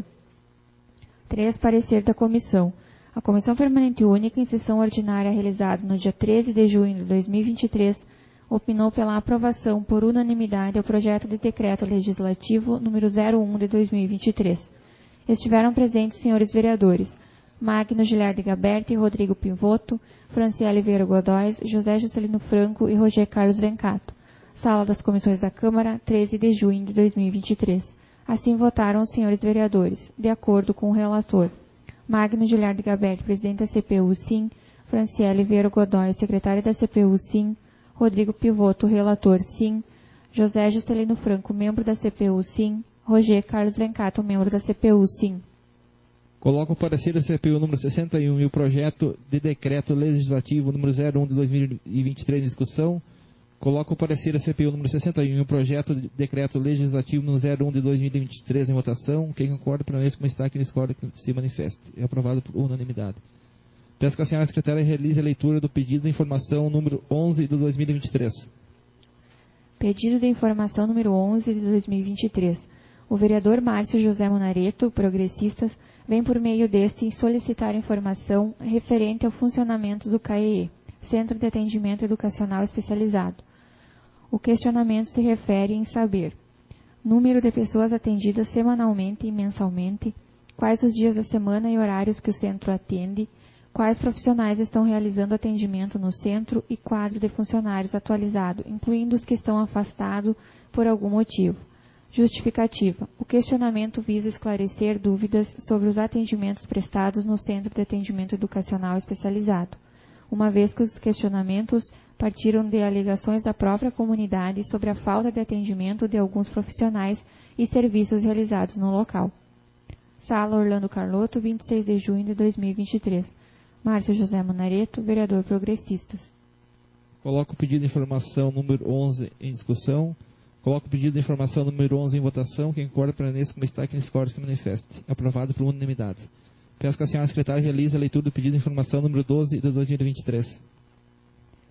3. Parecer da Comissão. A Comissão Permanente Única, em sessão ordinária realizada no dia 13 de junho de 2023, opinou pela aprovação por unanimidade ao projeto de decreto legislativo número 01 de 2023. Estiveram presentes os senhores vereadores Magno Giliardi Gaberti, Rodrigo Pivoto, Franciele Vieira Godóis, José Juscelino Franco e Roger Carlos Vencato. Sala das Comissões da Câmara, 13 de junho de 2023. Assim votaram os senhores vereadores, de acordo com o relator. Magno Giliardi Gaberti, presidente da CPU, sim. Franciele Vieira Godóis, secretária da CPU, sim. Rodrigo Pivoto, relator, sim. José Juscelino Franco, membro da CPU, sim. Roger Carlos Vencato, membro da CPU, sim. Coloco o parecer da CPU número 61 e o projeto de decreto legislativo número 01 de 2023 em discussão. Coloco o parecer da CPU número 61 e o projeto de decreto legislativo número 01 de 2023 em votação. Quem concorda, permaneça como está, quem discorda, que se manifeste. É aprovado por unanimidade. Peço que a senhora secretária realize a leitura do pedido de informação número 11 de 2023. Pedido de informação número 11 de 2023. O vereador Márcio José Monareto, progressistas, vem por meio deste solicitar informação referente ao funcionamento do CAEE, Centro de Atendimento Educacional Especializado. O questionamento se refere em saber número de pessoas atendidas semanalmente e mensalmente, quais os dias da semana e horários que o centro atende, quais profissionais estão realizando atendimento no centro e quadro de funcionários atualizado, incluindo os que estão afastados por algum motivo. Justificativa. O questionamento visa esclarecer dúvidas sobre os atendimentos prestados no Centro de Atendimento Educacional Especializado, uma vez que os questionamentos partiram de alegações da própria comunidade sobre a falta de atendimento de alguns profissionais e serviços realizados no local. Sala Orlando Carlotto, 26 de junho de 2023. Márcio José Monareto, vereador progressistas. Coloco o pedido de informação número 11 em discussão. Coloco o pedido de informação número 11 em votação. Quem concorda, permaneça como está, quem discorda, que manifeste. Aprovado por unanimidade. Peço que a senhora secretária realize a leitura do pedido de informação número 12 de 2023.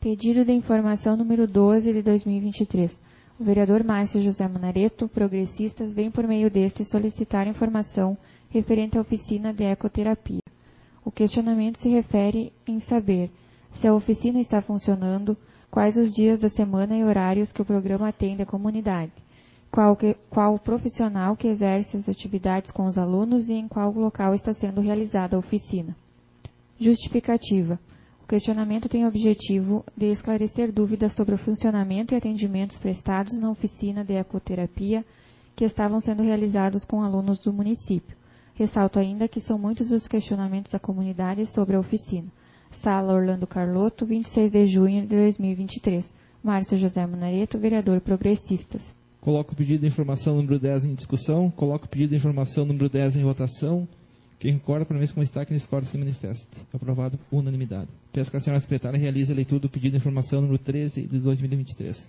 Pedido de informação número 12 de 2023. O vereador Márcio José Munareto, progressistas, vem por meio deste solicitar informação referente à oficina de ecoterapia. O questionamento se refere em saber se a oficina está funcionando, quais os dias da semana e horários que o programa atende à comunidade, qual o profissional que exerce as atividades com os alunos e em qual local está sendo realizada a oficina. Justificativa. O questionamento tem o objetivo de esclarecer dúvidas sobre o funcionamento e atendimentos prestados na oficina de ecoterapia que estavam sendo realizados com alunos do município. Ressalto ainda que são muitos os questionamentos da comunidade sobre a oficina. Sala Orlando Carlotto, 26 de junho de 2023. Márcio José Munareto, vereador progressistas. Coloco o pedido de informação número 10 em discussão. Coloco o pedido de informação número 10 em votação. Quem concorda, para mim, como está, quem discorda, se manifesta. Aprovado por unanimidade. Peço que a senhora secretária realize a leitura do pedido de informação número 13 de 2023.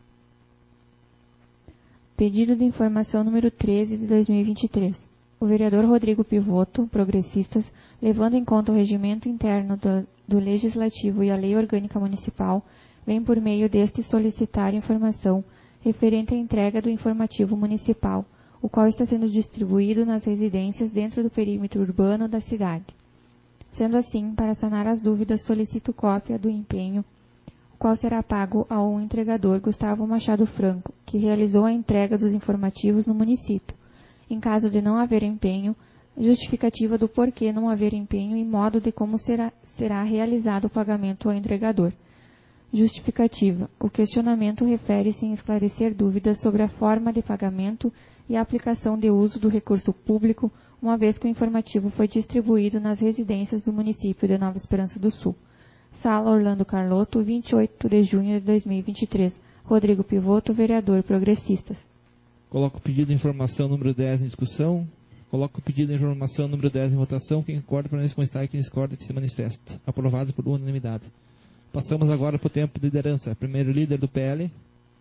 Pedido de informação número 13 de 2023. O vereador Rodrigo Pivotto, progressistas, levando em conta o regimento interno do Legislativo e a Lei Orgânica Municipal, vem por meio deste solicitar informação referente à entrega do informativo municipal, o qual está sendo distribuído nas residências dentro do perímetro urbano da cidade. Sendo assim, para sanar as dúvidas, solicito cópia do empenho, o qual será pago ao entregador Gustavo Machado Franco, que realizou a entrega dos informativos no município. Em caso de não haver empenho, justificativa do porquê não haver empenho e modo de como será realizado o pagamento ao entregador. Justificativa. O questionamento refere-se em esclarecer dúvidas sobre a forma de pagamento e a aplicação de uso do recurso público, uma vez que o informativo foi distribuído nas residências do município de Nova Esperança do Sul. Sala Orlando Carlotto, 28 de junho de 2023. Rodrigo Pivotto, vereador progressistas. Coloco o pedido de informação número 10 em discussão. Coloco o pedido de informação número 10 em votação. Quem concorda, para nós, como está, e quem discorda, que se manifeste. Aprovado por unanimidade. Passamos agora para o tempo de liderança. Primeiro líder do PL.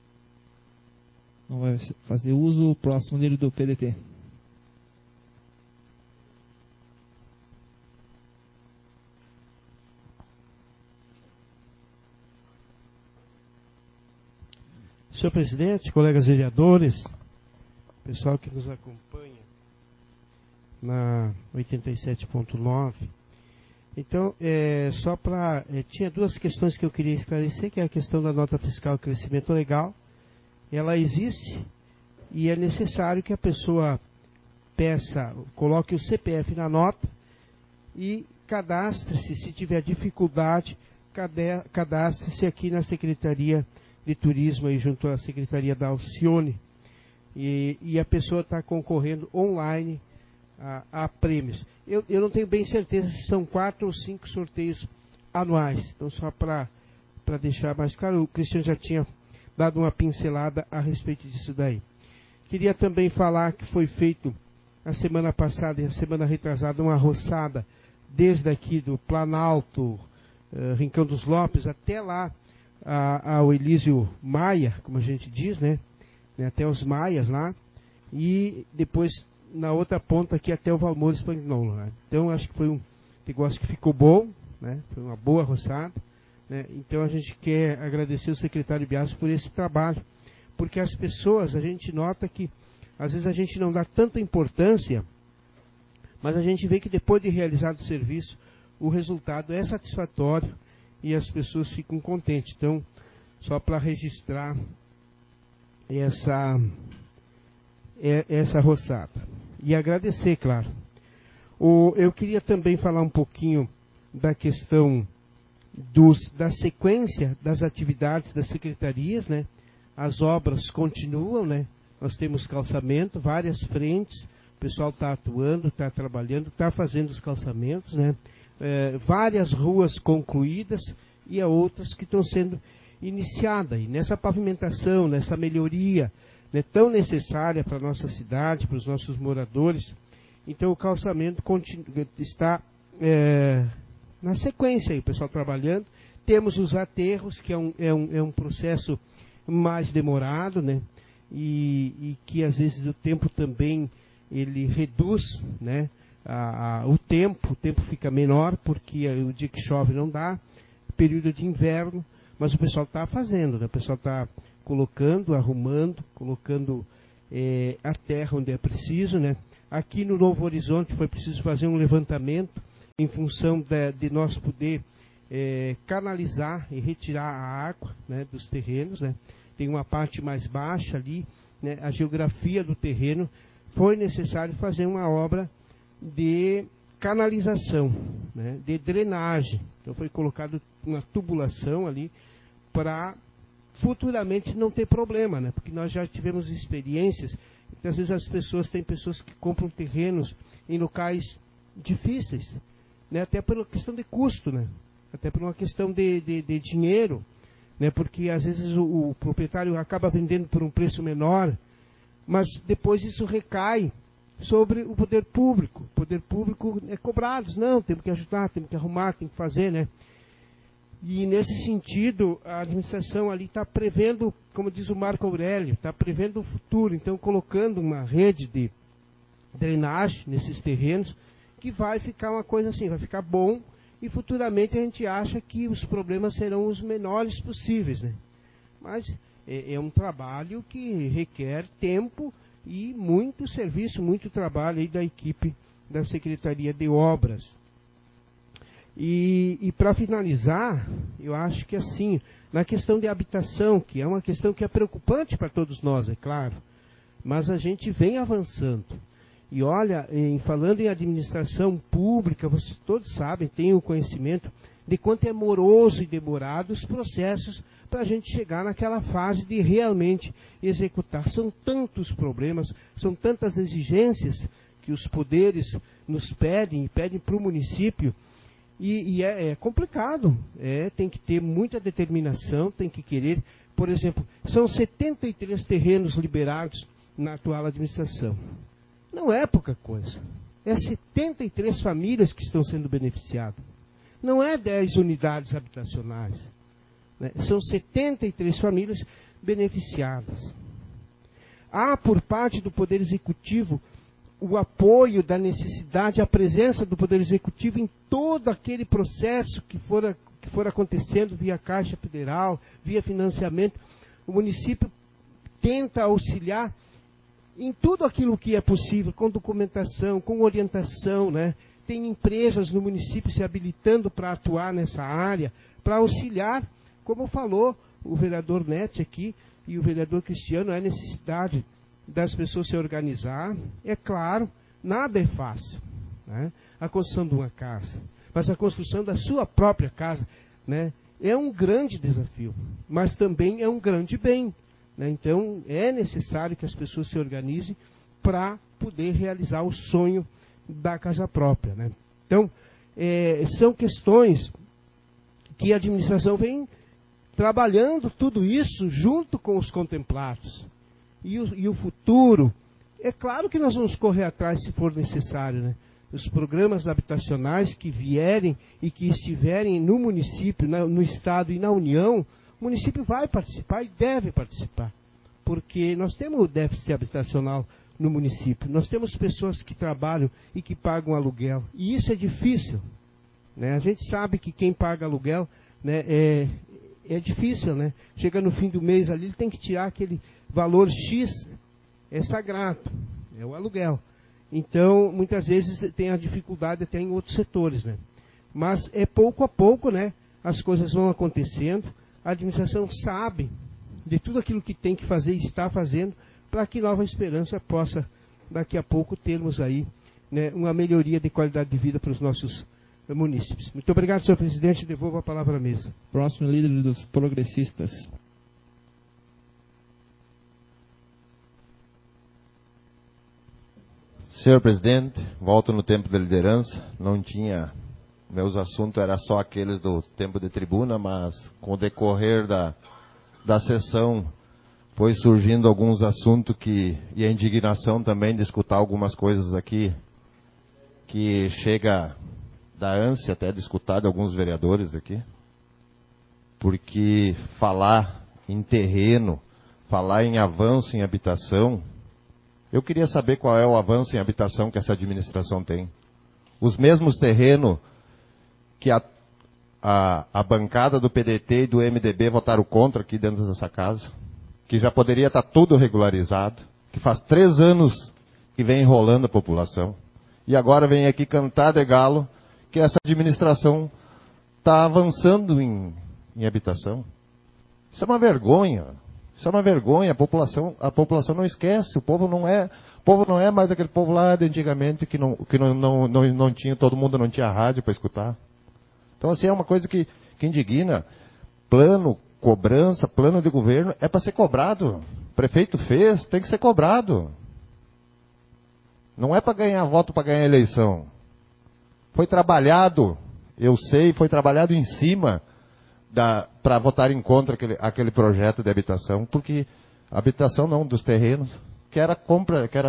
Não vai fazer uso. Próximo líder do PDT. Senhor presidente, colegas vereadores, pessoal que nos acompanha na 87.9. Então, só para... tinha duas questões que eu queria esclarecer, que é a questão da nota fiscal crescimento legal. Ela existe e é necessário que a pessoa coloque o CPF na nota e cadastre-se, se tiver dificuldade, cadastre-se aqui na Secretaria de Turismo, aí junto à Secretaria da Alcione, e a pessoa está concorrendo online a prêmios. Eu não tenho bem certeza se são 4 ou 5 sorteios anuais. Então, só para deixar mais claro, o Cristiano já tinha dado uma pincelada a respeito disso daí. Queria também falar que foi feito a semana passada e a semana retrasada uma roçada desde aqui do Planalto, Rincão dos Lopes, até lá ao Elísio Maia, como a gente diz, né? Até os Maias lá, e depois na outra ponta aqui até o Valmor Espanhol, né? Então acho que foi um negócio que ficou bom, né? Foi uma boa roçada, né? Então a gente quer agradecer o secretário Biasi por esse trabalho, porque as pessoas, a gente nota que às vezes a gente não dá tanta importância, mas a gente vê que depois de realizado o serviço, o resultado é satisfatório e as pessoas ficam contentes. Então, só para registrar essa roçada. E agradecer, claro. Eu queria também falar um pouquinho da questão da sequência das atividades das secretarias, né? As obras continuam, né? Nós temos calçamento, várias frentes, o pessoal está atuando, está trabalhando, está fazendo os calçamentos, né? Várias ruas concluídas e há outras que estão sendo iniciadas. E nessa pavimentação, nessa melhoria, né, tão necessária para a nossa cidade, para os nossos moradores, então o calçamento está na sequência, aí, o pessoal trabalhando. Temos os aterros, que é um processo mais demorado, né, e que às vezes o tempo também ele reduz, né, o tempo fica menor, porque o dia que chove não dá, período de inverno, mas o pessoal está fazendo, né? O pessoal está colocando, arrumando, colocando a terra onde é preciso, né? Aqui no Novo Horizonte foi preciso fazer um levantamento em função de nós poder canalizar e retirar a água, né, dos terrenos, né? Tem uma parte mais baixa ali, né? A geografia do terreno, foi necessário fazer uma obra de canalização, né, de drenagem. Então foi colocado uma tubulação ali para futuramente não ter problema, né? Porque nós já tivemos experiências, às vezes tem pessoas que compram terrenos em locais difíceis, né? Até pela questão de custo, né? Até por uma questão de dinheiro, né? Porque às vezes o proprietário acaba vendendo por um preço menor, mas depois isso recai sobre o poder público. O poder público é cobrado, não, temos que ajudar, temos que arrumar, temos que fazer, né? E nesse sentido, a administração ali está prevendo, como diz o Marco Aurélio, está prevendo o futuro, então colocando uma rede de drenagem nesses terrenos, que vai ficar uma coisa assim, vai ficar bom, e futuramente a gente acha que os problemas serão os menores possíveis, né? Mas é um trabalho que requer tempo e muito serviço, muito trabalho aí da equipe da Secretaria de Obras. E para finalizar, eu acho que assim, na questão de habitação, que é uma questão que é preocupante para todos nós, é claro, mas a gente vem avançando. E olha, falando em administração pública, vocês todos sabem, têm o conhecimento de quanto é moroso e demorado os processos para a gente chegar naquela fase de realmente executar. São tantos problemas, são tantas exigências que os poderes nos pedem e pedem para o município, e é complicado, tem que ter muita determinação, tem que querer. Por exemplo, são 73 terrenos liberados na atual administração. Não é pouca coisa. É 73 famílias que estão sendo beneficiadas. Não é 10 unidades habitacionais. Né? São 73 famílias beneficiadas. Há, por parte do Poder Executivo, o apoio da necessidade, a presença do Poder Executivo em todo aquele processo que for acontecendo via Caixa Federal, via financiamento. O município tenta auxiliar em tudo aquilo que é possível, com documentação, com orientação, né? Tem empresas no município se habilitando para atuar nessa área, para auxiliar, como falou o vereador Nete aqui e o vereador Cristiano, a necessidade das pessoas se organizar. É claro, nada é fácil, né? A construção de uma casa, mas a construção da sua própria casa, né, é um grande desafio, mas também é um grande bem. Então, é necessário que as pessoas se organizem para poder realizar o sonho da casa própria, né? Então, são questões que a administração vem trabalhando tudo isso junto com os contemplados. E o futuro, é claro que nós vamos correr atrás se for necessário, né? Os programas habitacionais que vierem e que estiverem no município, no Estado e na União, o município vai participar e deve participar, porque nós temos o déficit habitacional no município, nós temos pessoas que trabalham e que pagam aluguel, e isso é difícil, né? A gente sabe que quem paga aluguel, né, é difícil, né? Chega no fim do mês ali, ele tem que tirar aquele valor X, é sagrado, é o aluguel. Então, muitas vezes tem a dificuldade até em outros setores, né? Mas é pouco a pouco, né? As coisas vão acontecendo. A administração sabe de tudo aquilo que tem que fazer e está fazendo para que Nova Esperança possa, daqui a pouco, termos aí, né, uma melhoria de qualidade de vida para os nossos munícipes. Muito obrigado, senhor presidente. Devolvo a palavra à mesa. Próximo líder dos progressistas. Senhor presidente, volto no tempo da liderança. Não tinha... Meus assuntos eram só aqueles do tempo de tribuna, mas com o decorrer da sessão foi surgindo alguns assuntos e a indignação também de escutar algumas coisas aqui que chega da ânsia até de escutar de alguns vereadores aqui. Porque falar em terreno, falar em avanço em habitação, eu queria saber qual é o avanço em habitação que essa administração tem. Os mesmos terrenos que a bancada do PDT e do MDB votaram contra aqui dentro dessa casa, que já poderia estar tudo regularizado, que faz 3 anos que vem enrolando a população, e agora vem aqui cantar de galo que essa administração está avançando em habitação. Isso é uma vergonha. Isso é uma vergonha. A população não esquece. O povo não é mais aquele povo lá de antigamente que não tinha, todo mundo não tinha rádio para escutar. Então, assim, é uma coisa que indigna. Plano, cobrança, plano de governo é para ser cobrado. O prefeito fez, tem que ser cobrado. Não é para ganhar voto, para ganhar eleição. Foi trabalhado, eu sei, foi trabalhado em cima para votar em contra aquele projeto de habitação, porque habitação não, dos terrenos, que era compra, que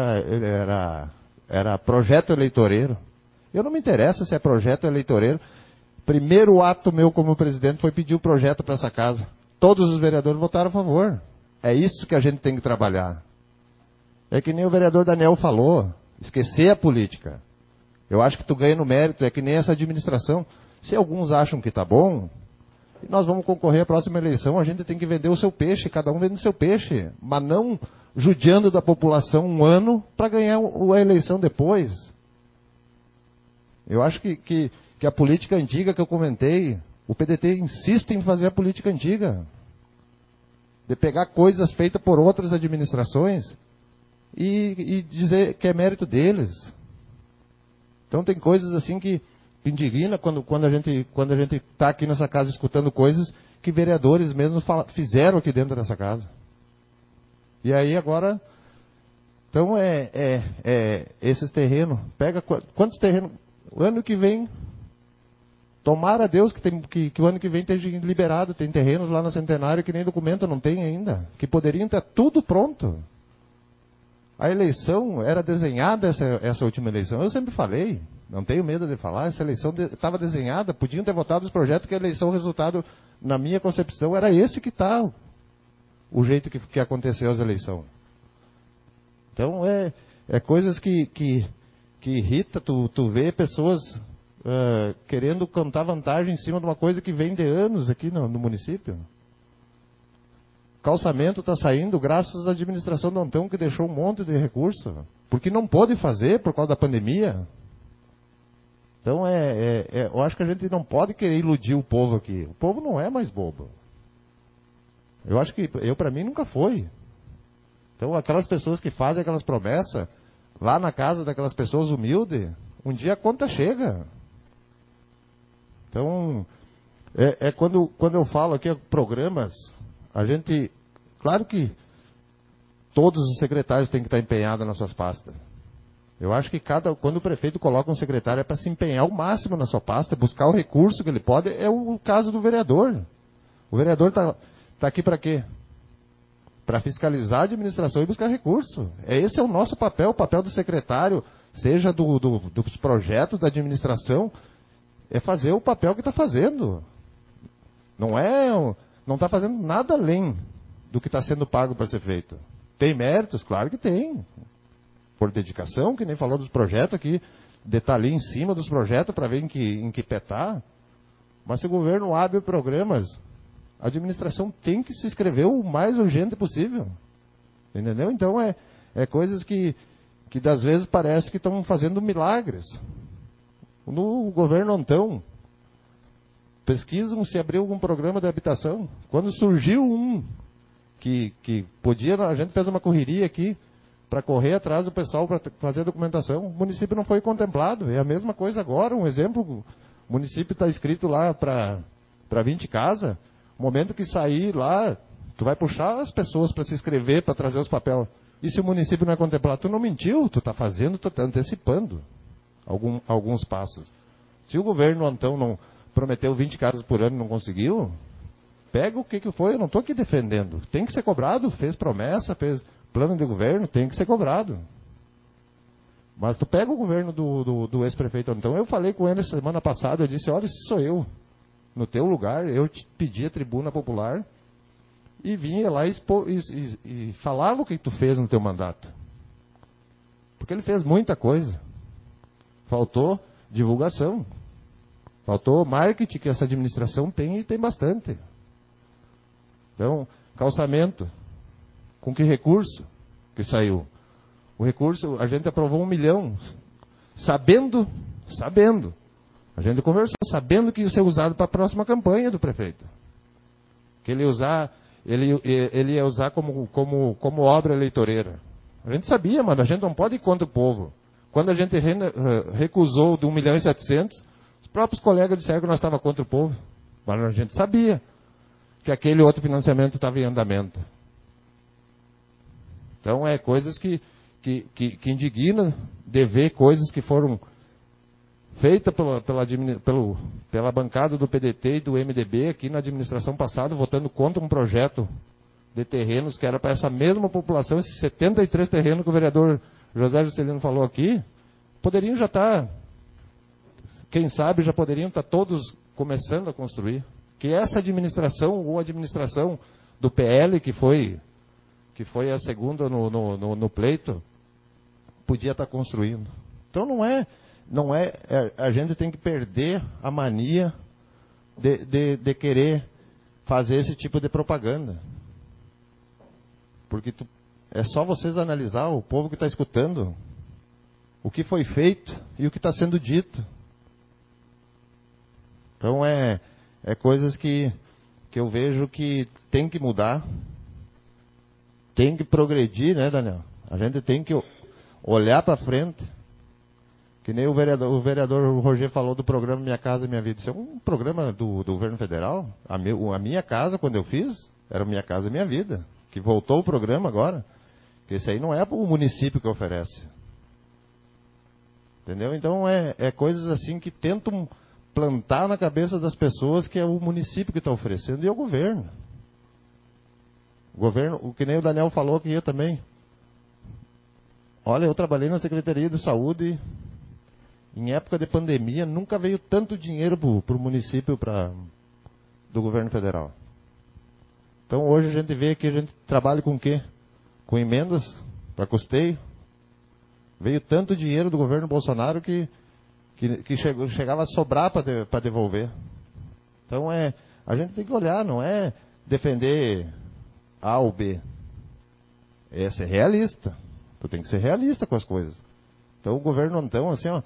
era projeto eleitoreiro. Eu não me interessa se é projeto eleitoreiro. Primeiro ato meu como presidente foi pedir o projeto para essa casa. Todos os vereadores votaram a favor. É isso que a gente tem que trabalhar. É que nem o vereador Daniel falou, esquecer a política. Eu acho que tu ganha no mérito, é que nem essa administração. Se alguns acham que está bom, e nós vamos concorrer à próxima eleição, a gente tem que vender o seu peixe, cada um vende o seu peixe, mas não judiando da população um ano para ganhar a eleição depois. Eu acho que a política antiga que eu comentei, o PDT insiste em fazer a política antiga, de pegar coisas feitas por outras administrações e dizer que é mérito deles. Então tem coisas assim que indigna quando a gente está aqui nessa casa escutando coisas que vereadores mesmo fizeram aqui dentro dessa casa. E aí agora, então esses terrenos, pega quantos terrenos, o ano que vem, tomara a Deus que o ano que vem esteja liberado, tem terrenos lá na Centenário que nem documento não tem ainda, que poderiam estar tudo pronto. A eleição era desenhada, essa última eleição. Eu sempre falei, não tenho medo de falar, essa eleição estava desenhada, podiam ter votado os projetos que a eleição, o resultado, na minha concepção, era esse que está, o jeito que aconteceu as eleições. Então, é coisas que irrita, tu vê pessoas querendo contar vantagem em cima de uma coisa que vem de anos aqui no município. Calçamento está saindo graças à administração do Antão, que deixou um monte de recurso, porque não pôde fazer por causa da pandemia. Então, eu acho que a gente não pode querer iludir o povo aqui. O povo não é mais bobo. Eu acho que, para mim, nunca foi. Então, aquelas pessoas que fazem aquelas promessas, lá na casa daquelas pessoas humildes, um dia a conta chega. Então, quando eu falo aqui programas, a gente, claro que todos os secretários têm que estar empenhados nas suas pastas. Eu acho que quando o prefeito coloca um secretário é para se empenhar ao máximo na sua pasta, buscar o recurso que ele pode. É o caso do vereador. O vereador está aqui para quê? Para fiscalizar a administração e buscar recurso. Esse é o nosso papel, o papel do secretário, seja dos projetos da administração, é fazer o papel que está fazendo. Não está fazendo nada além do que está sendo pago para ser feito. Tem méritos? Claro que tem. Por dedicação, que nem falou dos projetos aqui, de estar ali em cima dos projetos para ver em que pé tá. Mas se o governo abre programas, a administração tem que se inscrever o mais urgente possível. Entendeu? Então é coisas que das vezes parece que estão fazendo milagres. No governo Antão, pesquisam se abriu algum programa de habitação. Quando surgiu um que podia, a gente fez uma correria aqui para correr atrás do pessoal para fazer a documentação. O município não foi contemplado. É a mesma coisa agora. Um exemplo, o município está inscrito lá para 20 casas. No momento que sair lá, tu vai puxar as pessoas para se inscrever, para trazer os papéis. E se o município não é contemplado? Tu não mentiu, tu está fazendo, tu está antecipando alguns passos. Se o governo, então, não prometeu 20 casas por ano e não conseguiu, pega o que foi, eu não estou aqui defendendo. Tem que ser cobrado, fez promessa, fez plano de governo, tem que ser cobrado. Mas tu pega o governo do ex-prefeito Antão, eu falei com ele semana passada, eu disse, olha, se sou eu, no teu lugar, eu te pedi a tribuna popular e vinha lá e falava o que tu fez no teu mandato. Porque ele fez muita coisa. Faltou divulgação. Faltou marketing, que essa administração tem e tem bastante. Então, calçamento. Com que recurso que saiu? O recurso, a gente aprovou 1 milhão, sabendo. A gente conversou, sabendo que ia ser usado para a próxima campanha do prefeito. Que ele ia usar como obra eleitoreira. A gente sabia, mas a gente não pode ir contra o povo. Quando a gente recusou de 1 milhão e 700, os próprios colegas disseram que nós estávamos contra o povo. Mas a gente sabia que aquele outro financiamento estava em andamento. Então, é coisas que indignam de ver coisas que foram feitas pela bancada do PDT e do MDB aqui na administração passada, votando contra um projeto de terrenos que era para essa mesma população, esses 73 terrenos que o vereador José Juscelino falou aqui, poderiam já estar, quem sabe já poderiam estar todos começando a construir. Que essa administração, ou a administração do PL, que foi a segunda no pleito, podia estar construindo. Então a gente tem que perder a mania de querer fazer esse tipo de propaganda. Porque é só vocês analisar o povo que está escutando o que foi feito e o que está sendo dito. Então é coisas que eu vejo que tem que mudar, tem que progredir, né, Daniel? A gente tem que olhar para frente, que nem o vereador Roger falou do programa Minha Casa Minha Vida. Isso é um programa do governo federal. A minha casa, quando eu fiz, era Minha Casa Minha Vida, que voltou o programa agora. Que esse aí não é para o município que oferece. Entendeu? Então é coisas assim que tentam plantar na cabeça das pessoas que é o município que está oferecendo e é o governo. O governo, o que nem o Daniel falou aqui eu também. Olha, eu trabalhei na Secretaria de Saúde, em época de pandemia, nunca veio tanto dinheiro para o município do governo federal. Então hoje a gente vê que a gente trabalha com o quê? Com emendas para custeio. Veio tanto dinheiro do governo Bolsonaro que chegava a sobrar para devolver. Então a gente tem que olhar, não é defender A ou B. É ser realista. Tu tem que ser realista com as coisas. Então o governo Antão, assim, ó,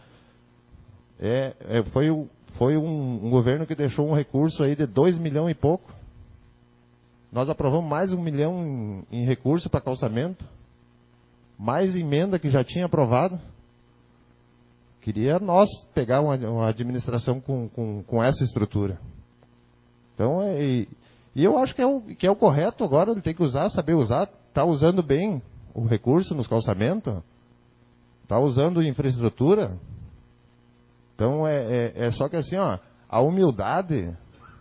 foi um governo que deixou um recurso aí de 2 milhões e pouco. Nós aprovamos mais 1 milhão em recurso para calçamento, mais emenda que já tinha aprovado. Queria nós pegar uma administração com essa estrutura. Então, e eu acho que é o correto agora, ele tem que saber usar, está usando bem o recurso nos calçamentos, está usando infraestrutura. Então, é só que assim, ó, a humildade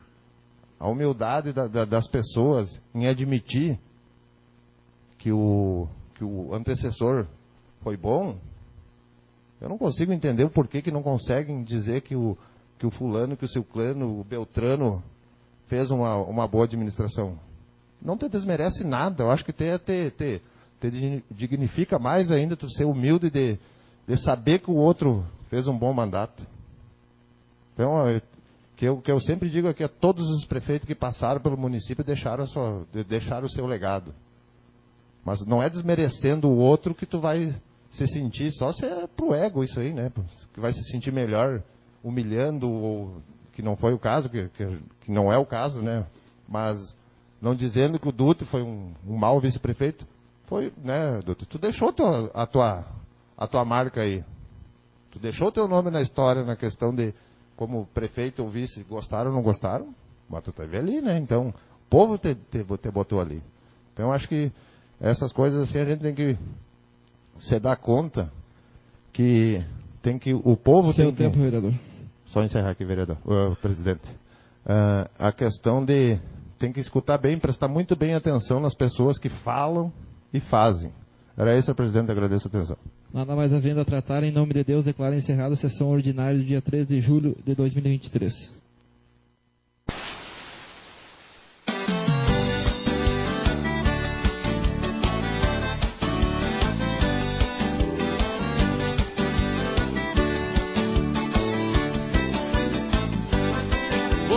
das pessoas em admitir que o antecessor foi bom, eu não consigo entender o porquê que não conseguem dizer que o fulano, que o ciclano, o beltrano fez uma boa administração. Não te desmerece nada, eu acho que te dignifica mais ainda tu ser humilde de saber que o outro fez um bom mandato. Então, que eu sempre digo aqui a todos os prefeitos que passaram pelo município deixaram o seu legado. Mas não é desmerecendo o outro que tu vai se sentir, só se é pro ego isso aí, né? Que vai se sentir melhor humilhando, ou que não foi o caso, que não é o caso, né? Mas não dizendo que o Dutra foi um mau vice-prefeito, foi, né, Dutra? Tu deixou a tua marca aí. Tu deixou o teu nome na história, na questão de como prefeito ou vice, gostaram ou não gostaram, mas tu teve ali, né? Então, o povo te botou ali. Então, acho que essas coisas assim a gente tem que se dar conta que o povo tem tempo, vereador. Só encerrar aqui, vereador, presidente. A questão de tem que escutar bem, prestar muito bem atenção nas pessoas que falam e fazem. Era isso, presidente, agradeço a atenção. Nada mais havendo a tratar, em nome de Deus, declaro encerrada a sessão ordinária do dia 3 de julho de 2023.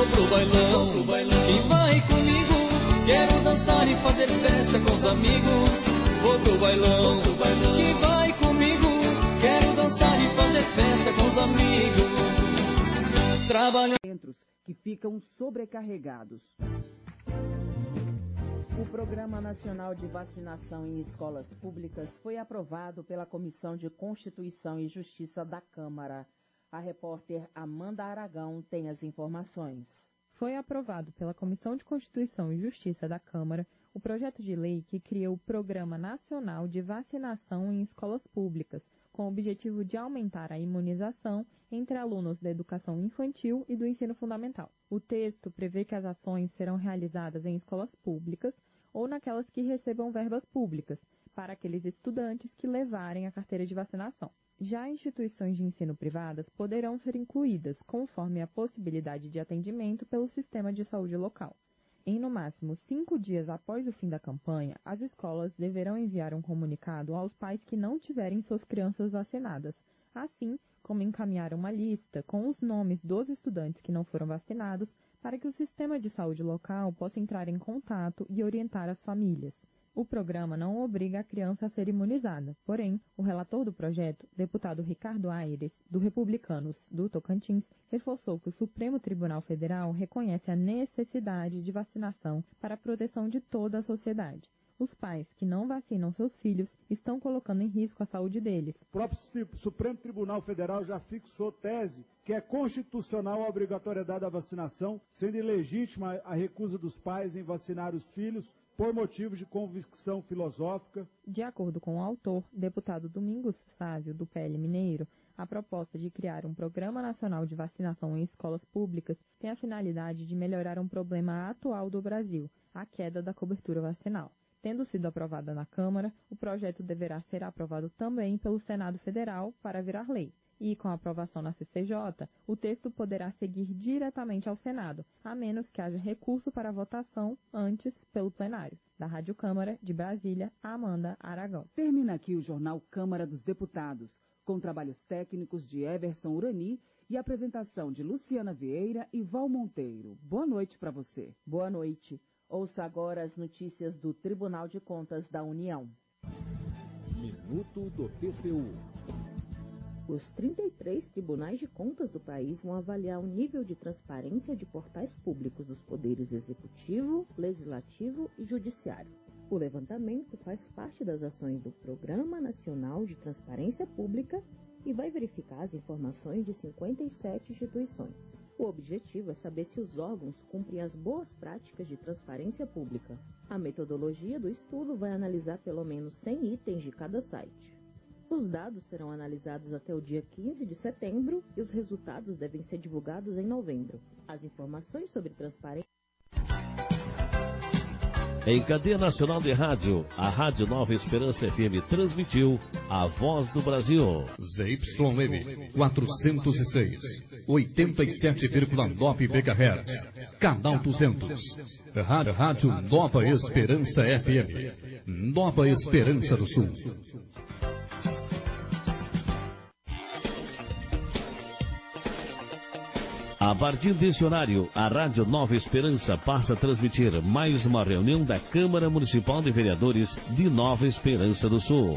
vou pro bailão. Quem vai comigo? Quero dançar e fazer festa com os amigos. Vou pro bailão. Quem vai comigo? Quero dançar e fazer festa com os amigos. Centros que ficam sobrecarregados. O Programa Nacional de Vacinação em Escolas Públicas foi aprovado pela Comissão de Constituição e Justiça da Câmara. A repórter Amanda Aragão tem as informações. Foi aprovado pela Comissão de Constituição e Justiça da Câmara o projeto de lei que cria o Programa Nacional de Vacinação em Escolas Públicas, com o objetivo de aumentar a imunização entre alunos da educação infantil e do ensino fundamental. O texto prevê que as ações serão realizadas em escolas públicas ou naquelas que recebam verbas públicas, para aqueles estudantes que levarem a carteira de vacinação. Já instituições de ensino privadas poderão ser incluídas, conforme a possibilidade de atendimento pelo sistema de saúde local. Em no máximo 5 dias após o fim da campanha, as escolas deverão enviar um comunicado aos pais que não tiverem suas crianças vacinadas, assim como encaminhar uma lista com os nomes dos estudantes que não foram vacinados para que o sistema de saúde local possa entrar em contato e orientar as famílias. O programa não obriga a criança a ser imunizada, porém, o relator do projeto, deputado Ricardo Aires, do Republicanos do Tocantins, reforçou que o Supremo Tribunal Federal reconhece a necessidade de vacinação para a proteção de toda a sociedade. Os pais que não vacinam seus filhos estão colocando em risco a saúde deles. O próprio Supremo Tribunal Federal já fixou tese que é constitucional a obrigatoriedade da vacinação, sendo ilegítima a recusa dos pais em vacinar os filhos por motivos de convicção filosófica. De acordo com o autor, deputado Domingos Sávio, do PL Mineiro, a proposta de criar um Programa Nacional de Vacinação em Escolas Públicas tem a finalidade de melhorar um problema atual do Brasil, a queda da cobertura vacinal. Tendo sido aprovada na Câmara, o projeto deverá ser aprovado também pelo Senado Federal para virar lei. E, com a aprovação na CCJ, o texto poderá seguir diretamente ao Senado, a menos que haja recurso para votação antes pelo plenário. Da Rádio Câmara, de Brasília, Amanda Aragão. Termina aqui o Jornal Câmara dos Deputados, com trabalhos técnicos de Everson Urani e apresentação de Luciana Vieira e Val Monteiro. Boa noite para você. Boa noite. Ouça agora as notícias do Tribunal de Contas da União. Minuto do TCU. Os 33 tribunais de contas do país vão avaliar o nível de transparência de portais públicos dos poderes executivo, legislativo e judiciário. O levantamento faz parte das ações do Programa Nacional de Transparência Pública e vai verificar as informações de 57 instituições. O objetivo é saber se os órgãos cumprem as boas práticas de transparência pública. A metodologia do estudo vai analisar pelo menos 100 itens de cada site. Os dados serão analisados até o dia 15 de setembro e os resultados devem ser divulgados em novembro. As informações sobre transparência... Em cadeia nacional de rádio, a Rádio Nova Esperança FM transmitiu A Voz do Brasil. ZYM 406, 87,9 MHz. Canal 200. Rádio Nova Esperança FM. Nova Esperança do Sul. A partir deste horário, a Rádio Nova Esperança passa a transmitir mais uma reunião da Câmara Municipal de Vereadores de Nova Esperança do Sul.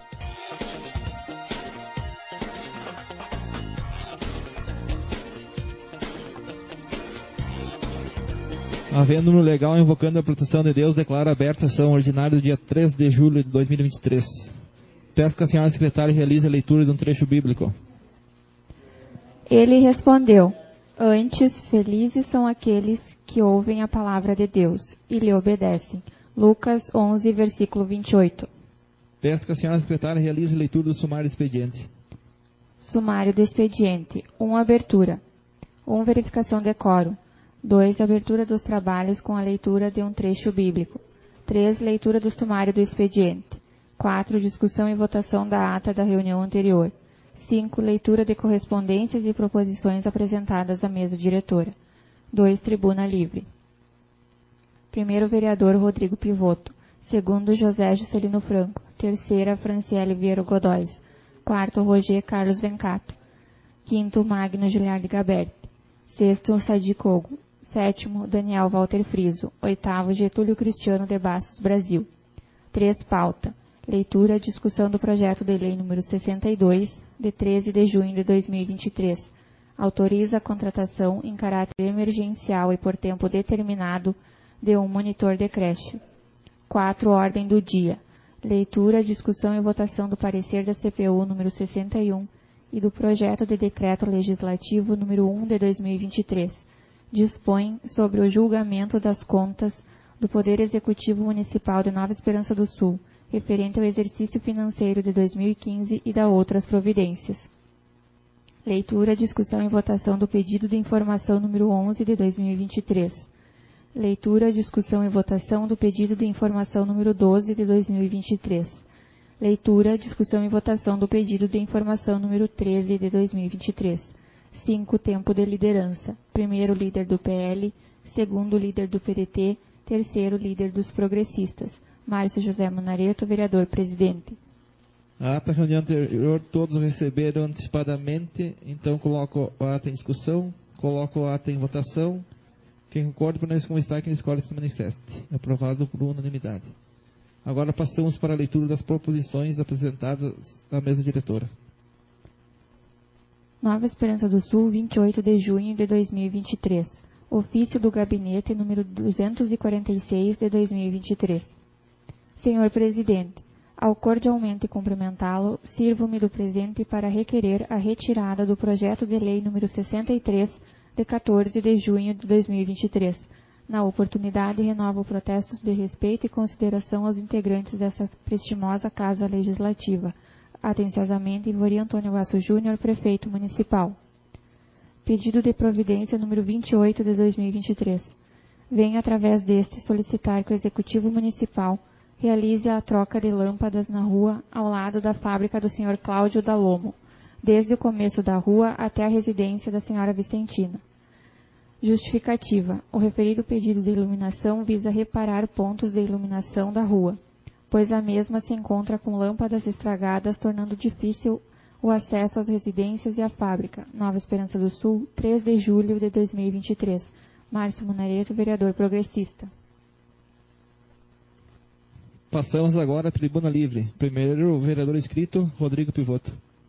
Havendo no legal invocando a proteção de Deus, declara aberta a sessão ordinária do dia 3 de julho de 2023. Peço que a senhora secretária realize a leitura de um trecho bíblico. Ele respondeu: Antes, felizes são aqueles que ouvem a palavra de Deus e lhe obedecem. Lucas 11, versículo 28. Peço que a senhora secretária realize a leitura do sumário do expediente. Sumário do expediente. 1. Abertura. 1. Verificação de quórum. 2. Abertura dos trabalhos com a leitura de um trecho bíblico. 3. Leitura do sumário do expediente. 4. Discussão e votação da ata da reunião anterior. 5. Leitura de correspondências e proposições apresentadas à mesa diretora. 2. Tribuna livre. 1º Vereador Rodrigo Pivoto. 2º José Juscelino Franco. 3ª Franciele Vieira Godóis. 4º Roger Carlos Vencato. 5º Magno Giliardi Gaberti. 6º Sadi Cogo. 7º, Daniel Walter Friso. 8º, Getúlio Cristiano de Bastos, Brasil. 3. Pauta. Leitura, discussão do projeto de lei número 62, de 13 de junho de 2023. Autoriza a contratação em caráter emergencial e por tempo determinado de um monitor de creche. 4. Ordem do dia. Leitura, discussão e votação do parecer da CPU número 61 e do projeto de decreto legislativo número 1 de 2023. Dispõe sobre o julgamento das contas do Poder Executivo Municipal de Nova Esperança do Sul, referente ao exercício financeiro de 2015 e da outras providências. Leitura, discussão e votação do pedido de informação número 11 de 2023. Leitura, discussão e votação do pedido de informação número 12 de 2023. Leitura, discussão e votação do pedido de informação número 13 de 2023. 5. Tempo de liderança. Primeiro, líder do PL. Segundo, líder do PDT. Terceiro, líder dos progressistas. Márcio José Munareto, vereador presidente. A ata da reunião anterior, todos receberam antecipadamente, então coloco a ata em discussão, coloco a ata em votação. Quem concorda por não como está, quem escolhe que se manifeste. Aprovado por unanimidade. Agora passamos para a leitura das proposições apresentadas à mesa diretora. Nova Esperança do Sul, 28 de junho de 2023. Ofício do Gabinete número 246 de 2023. Senhor Presidente, ao cordialmente cumprimentá-lo, sirvo-me do presente para requerer a retirada do projeto de lei número 63 de 14 de junho de 2023. Na oportunidade, renovo protestos de respeito e consideração aos integrantes dessa prestimosa Casa Legislativa. Atenciosamente, Ivori Antônio Guasso Júnior, Prefeito Municipal. Pedido de providência número 28 de 2023. Venho, através deste, solicitar que o Executivo Municipal realize a troca de lâmpadas na rua ao lado da fábrica do Sr. Cláudio Dalomo, desde o começo da rua até a residência da Sra. Vicentina. Justificativa. O referido pedido de iluminação visa reparar pontos de iluminação da rua, pois a mesma se encontra com lâmpadas estragadas, tornando difícil o acesso às residências e à fábrica. Nova Esperança do Sul, 3 de julho de 2023. Márcio Munareto, vereador progressista. Passamos agora à tribuna livre. Primeiro, o vereador inscrito, Rodrigo Pivoto.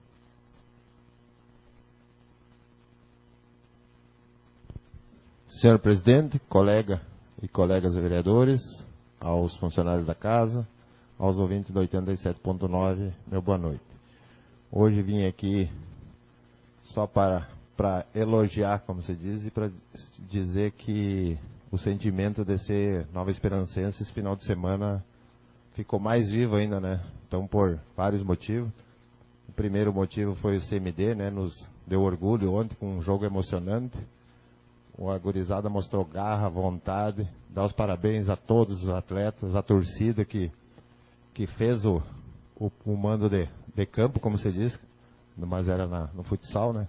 Senhor presidente, colega e colegas vereadores, aos funcionários da casa, aos ouvintes da 87.9, meu boa noite. Hoje vim aqui só para elogiar, como se diz, e para dizer que o sentimento de ser Nova Esperancense esse final de semana ficou mais vivo ainda, né? Então, por vários motivos. O primeiro motivo foi o CMD, né? Nos deu orgulho ontem com um jogo emocionante. A gurizada mostrou garra, vontade. Dá os parabéns a todos os atletas, a torcida que fez o mando de campo, como se diz, mas era no futsal, né?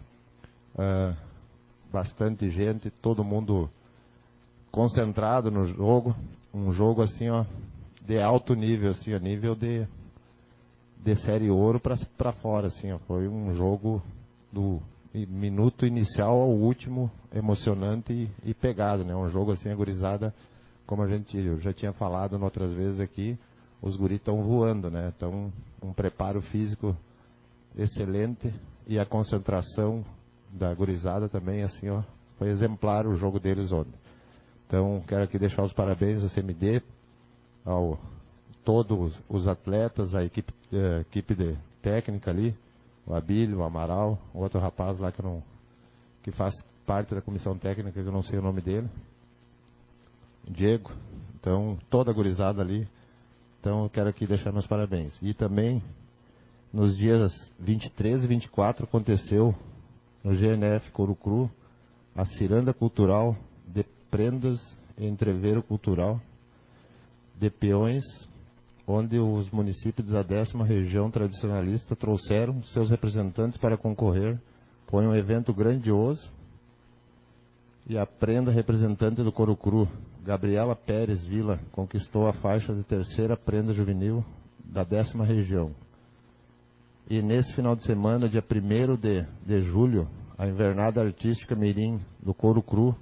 Bastante gente, todo mundo concentrado no jogo. Um jogo assim, ó, de alto nível, assim, a nível de série ouro para fora, assim, ó. Foi um jogo do minuto inicial ao último emocionante e pegado, né? Um jogo assim, a gurizada, como eu já tinha falado outras vezes aqui, os guris estão voando, né? Então, um preparo físico excelente e a concentração da gurizada também, assim, ó, foi exemplar o jogo deles ontem. Então, quero aqui deixar os parabéns ao CMD, ao todos os atletas, a equipe de técnica ali, o Abílio, o Amaral, o outro rapaz lá que faz parte da comissão técnica, que eu não sei o nome dele, o Diego. Então, toda a gurizada ali. Então, eu quero aqui deixar meus parabéns. E também, nos dias 23 e 24, aconteceu no GNF Couro Cru a ciranda cultural de prendas e entreveiro cultural de peões, onde os municípios da 10ª região tradicionalista trouxeram seus representantes para concorrer. Foi um evento grandioso. E a prenda representante do Couro Cru, Gabriela Pérez Vila, conquistou a faixa de 3ª prenda juvenil da 10ª região. E nesse final de semana, dia 1º de julho, a Invernada Artística Mirim do Couro Cru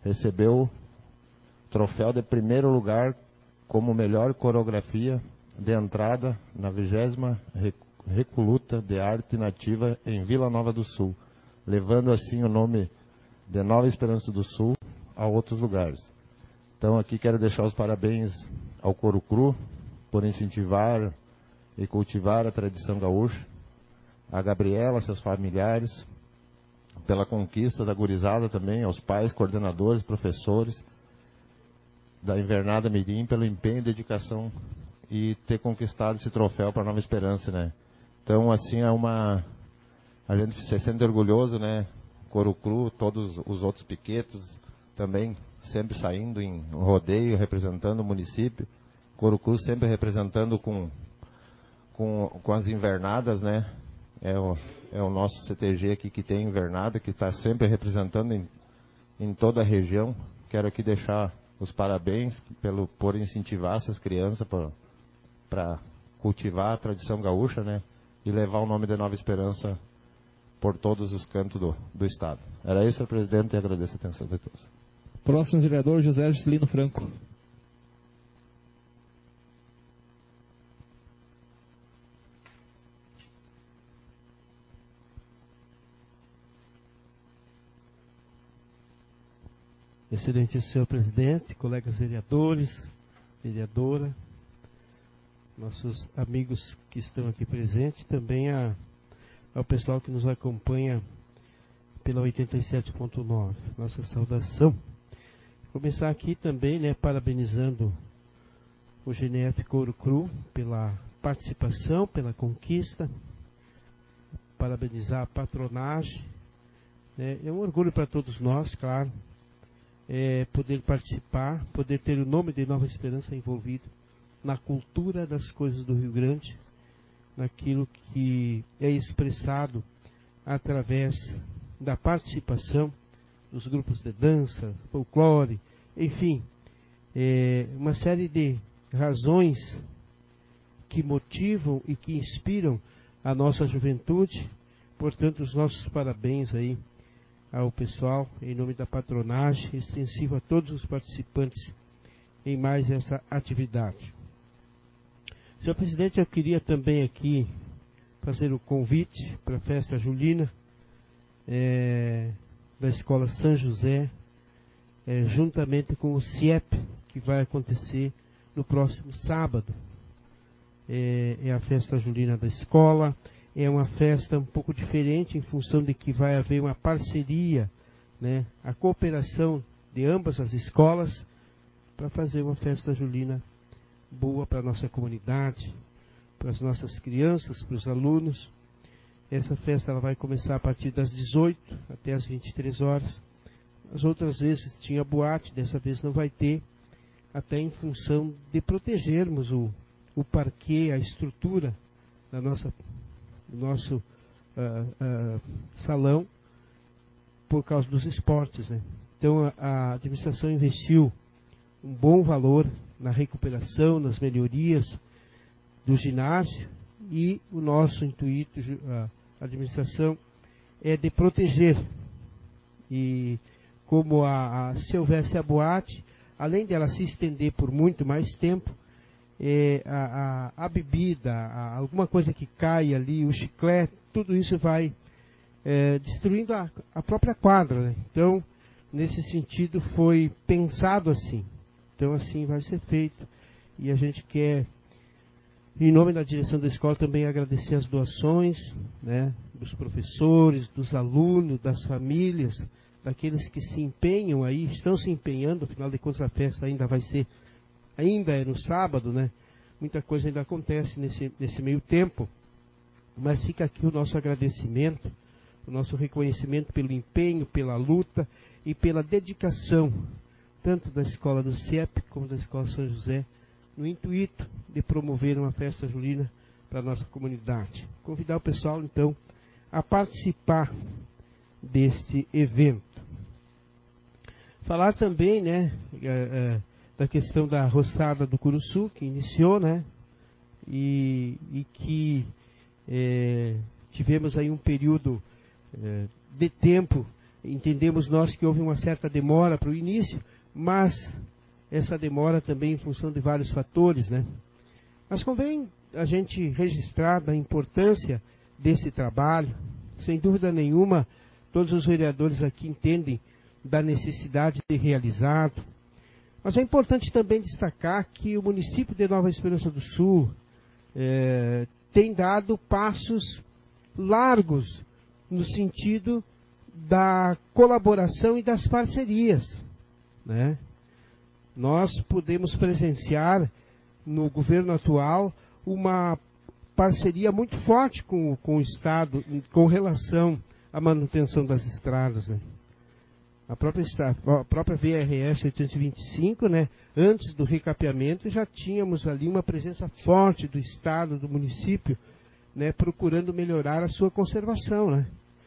recebeu o troféu de primeiro lugar como melhor coreografia de entrada na 20ª Recoluta de Arte Nativa em Vila Nova do Sul, levando assim o nome de Nova Esperança do Sul a outros lugares. Então aqui quero deixar os parabéns ao Coro Cru por incentivar e cultivar a tradição gaúcha, a Gabriela, seus familiares, pela conquista da gurizada também, aos pais, coordenadores, professores da Invernada Mirim, pelo empenho e dedicação e ter conquistado esse troféu para Nova Esperança, né? Então assim a gente se sente orgulhoso, né? Coro Cru, todos os outros piquetos também sempre saindo em rodeio, representando o município. Coro Cru sempre representando com as invernadas, né? É o nosso CTG aqui que tem invernada, que está sempre representando em toda a região. Quero aqui deixar os parabéns por incentivar essas crianças para cultivar a tradição gaúcha, né? E levar o nome de Nova Esperança por todos os cantos do Estado. Era isso, senhor presidente, e agradeço a atenção de todos. Próximo vereador, José Juscelino Franco. Excelente senhor presidente, colegas vereadores, vereadora, nossos amigos que estão aqui presentes, também ao pessoal que nos acompanha pela 87.9. Nossa saudação. Começar aqui também, né, parabenizando o GNF Coro Cru pela participação, pela conquista, parabenizar a patronagem. É um orgulho para todos nós, claro, poder participar, poder ter o nome de Nova Esperança envolvido na cultura das coisas do Rio Grande, naquilo que é expressado através da participação dos grupos de dança, folclore, enfim, uma série de razões que motivam e que inspiram a nossa juventude. Portanto, os nossos parabéns aí ao pessoal, em nome da patronagem, extensivo a todos os participantes em mais essa atividade. Senhor presidente, eu queria também aqui fazer o convite para a festa julina da Escola São José, juntamente com o CIEP, que vai acontecer no próximo sábado. É a festa julina da escola. É uma festa um pouco diferente em função de que vai haver uma parceria, né, a cooperação de ambas as escolas para fazer uma festa julina boa para a nossa comunidade, para as nossas crianças, para os alunos. Essa festa ela vai começar a partir das 18 até as 23 horas. As outras vezes tinha boate, dessa vez não vai ter, até em função de protegermos o parquê, a estrutura do nosso salão por causa dos esportes, né? Então a administração investiu um bom valor na recuperação, nas melhorias do ginásio, e o nosso intuito, a administração, é de proteger. E como se houvesse a boate, além dela se estender por muito mais tempo, a bebida, alguma coisa que cai ali, o chiclete, tudo isso vai destruindo a própria quadra, né? Então, nesse sentido, foi pensado assim. Então, assim vai ser feito. E a gente quer, em nome da direção da escola, também agradecer as doações, né, dos professores, dos alunos, das famílias, daqueles que se empenham aí, estão se empenhando. Afinal de contas, a festa ainda é no sábado, né? Muita coisa ainda acontece nesse meio tempo. Mas fica aqui o nosso agradecimento, o nosso reconhecimento pelo empenho, pela luta e pela dedicação, tanto da escola do CIEP como da escola São José, no intuito de promover uma festa julina para a nossa comunidade. Convidar o pessoal, então, a participar deste evento. Falar também, né, da questão da roçada do Curuçu, que iniciou, né, e que tivemos aí um período de tempo Entendemos nós que houve uma certa demora para o início, mas essa demora também em função de vários fatores, né? Mas convém a gente registrar a importância desse trabalho. Sem dúvida nenhuma, todos os vereadores aqui entendem da necessidade de realizado. Mas é importante também destacar que o município de Nova Esperança do Sul tem dado passos largos no sentido da colaboração e das parcerias, né? Nós podemos presenciar no governo atual uma parceria muito forte com o Estado com relação à manutenção das estradas, né? A própria VRS 825, né, antes do recapeamento, já tínhamos ali uma presença forte do Estado, do município, né, procurando melhorar a sua conservação, né?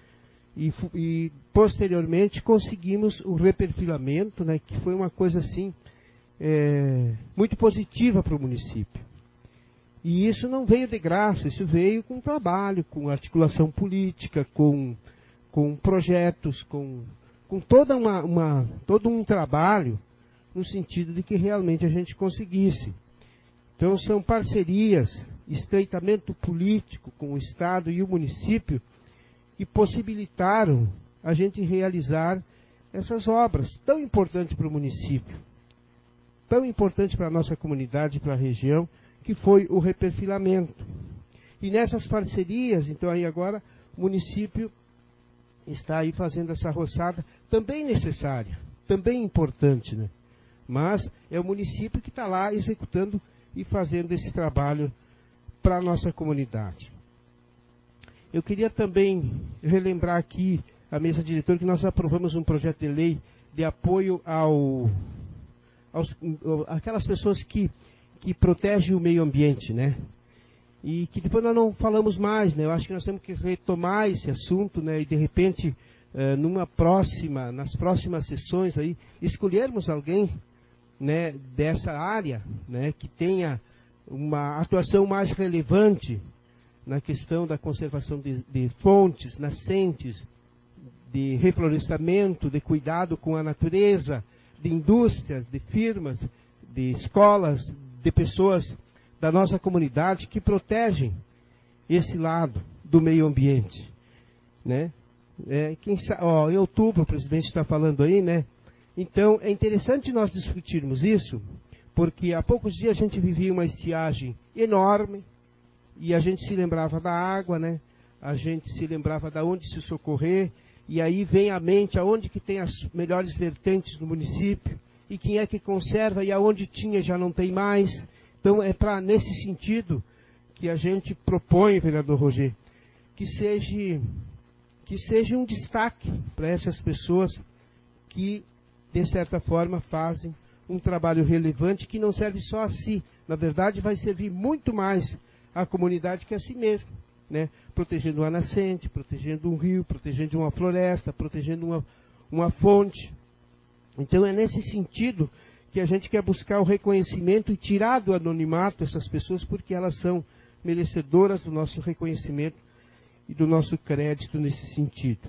E posteriormente conseguimos o reperfilamento, né, que foi uma coisa assim muito positiva para o município. E isso não veio de graça, isso veio com trabalho, com articulação política, com projetos, com todo um trabalho no sentido de que realmente a gente conseguisse. Então são parcerias, estreitamento político com o Estado e o município que possibilitaram a gente realizar essas obras tão importantes para o município, tão importantes para a nossa comunidade, para a região, que foi o reperfilamento. E nessas parcerias, então aí agora, o município está aí fazendo essa roçada, também necessária, também importante, né? Mas é o município que está lá executando e fazendo esse trabalho para a nossa comunidade. Eu queria também relembrar aqui a mesa diretora que nós aprovamos um projeto de lei de apoio aquelas pessoas que protegem o meio ambiente, né? E que depois nós não falamos mais, né? Eu acho que nós temos que retomar esse assunto, né? E de repente, nas próximas sessões aí, escolhermos alguém, né, dessa área, né, que tenha uma atuação mais relevante na questão da conservação de fontes, nascentes, de reflorestamento, de cuidado com a natureza, de indústrias, de firmas, de escolas, de pessoas da nossa comunidade que protegem esse lado do meio ambiente, né? Em outubro o presidente está falando aí, né? Então é interessante nós discutirmos isso, porque há poucos dias a gente vivia uma estiagem enorme e a gente se lembrava da água, né? A gente se lembrava de onde se socorrer e aí vem à mente aonde que tem as melhores vertentes do município e quem é que conserva e aonde tinha já não tem mais. Então é nesse sentido que a gente propõe, vereador Roger, que seja um destaque para essas pessoas que, de certa forma, fazem um trabalho relevante que não serve só a si. Na verdade, vai servir muito mais à comunidade que a si mesmo, né? Protegendo uma nascente, protegendo um rio, protegendo uma floresta, protegendo uma fonte. Então é nesse sentido que a gente quer buscar o reconhecimento e tirar do anonimato essas pessoas, porque elas são merecedoras do nosso reconhecimento e do nosso crédito nesse sentido.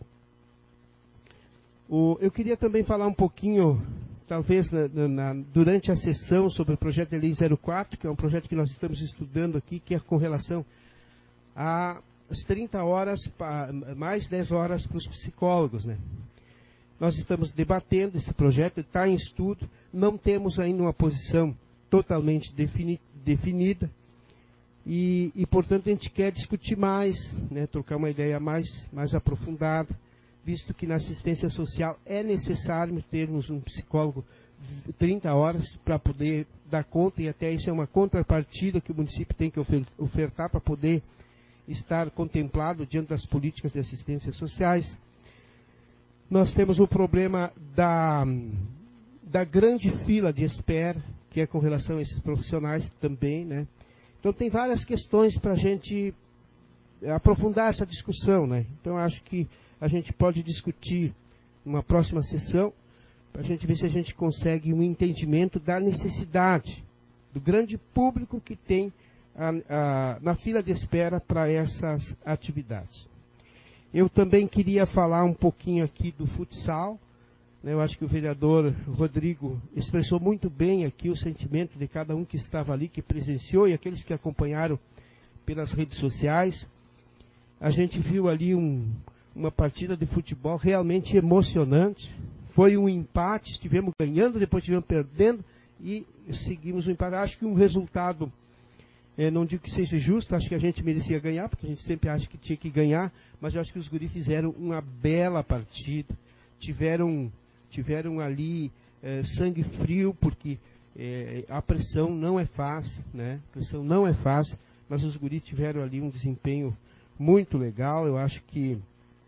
Eu queria também falar um pouquinho, talvez durante a sessão, sobre o projeto de lei 04, que é um projeto que nós estamos estudando aqui, que é com relação às 30 horas, mais 10 horas para os psicólogos, né? Nós estamos debatendo esse projeto, está em estudo, não temos ainda uma posição totalmente definida e, portanto, a gente quer discutir mais, né, trocar uma ideia mais aprofundada, visto que na assistência social é necessário termos um psicólogo 30 horas para poder dar conta, e até isso é uma contrapartida que o município tem que ofertar para poder estar contemplado diante das políticas de assistência sociais. Nós temos o problema da grande fila de espera, que é com relação a esses profissionais também, né? Então tem várias questões para a gente aprofundar essa discussão, né? Então acho que a gente pode discutir numa próxima sessão, para a gente ver se a gente consegue um entendimento da necessidade do grande público que tem na fila de espera para essas atividades. Eu também queria falar um pouquinho aqui do futsal. Eu acho que o vereador Rodrigo expressou muito bem aqui o sentimento de cada um que estava ali, que presenciou, e aqueles que acompanharam pelas redes sociais. A gente viu ali uma partida de futebol realmente emocionante. Foi um empate, estivemos ganhando, depois estivemos perdendo e seguimos o empate. Acho que um resultado, não digo que seja justo, acho que a gente merecia ganhar, porque a gente sempre acha que tinha que ganhar, mas eu acho que os guris fizeram uma bela partida. Tiveram ali sangue frio, porque a pressão não é fácil, né? A pressão não é fácil, mas os guris tiveram ali um desempenho muito legal. Eu acho que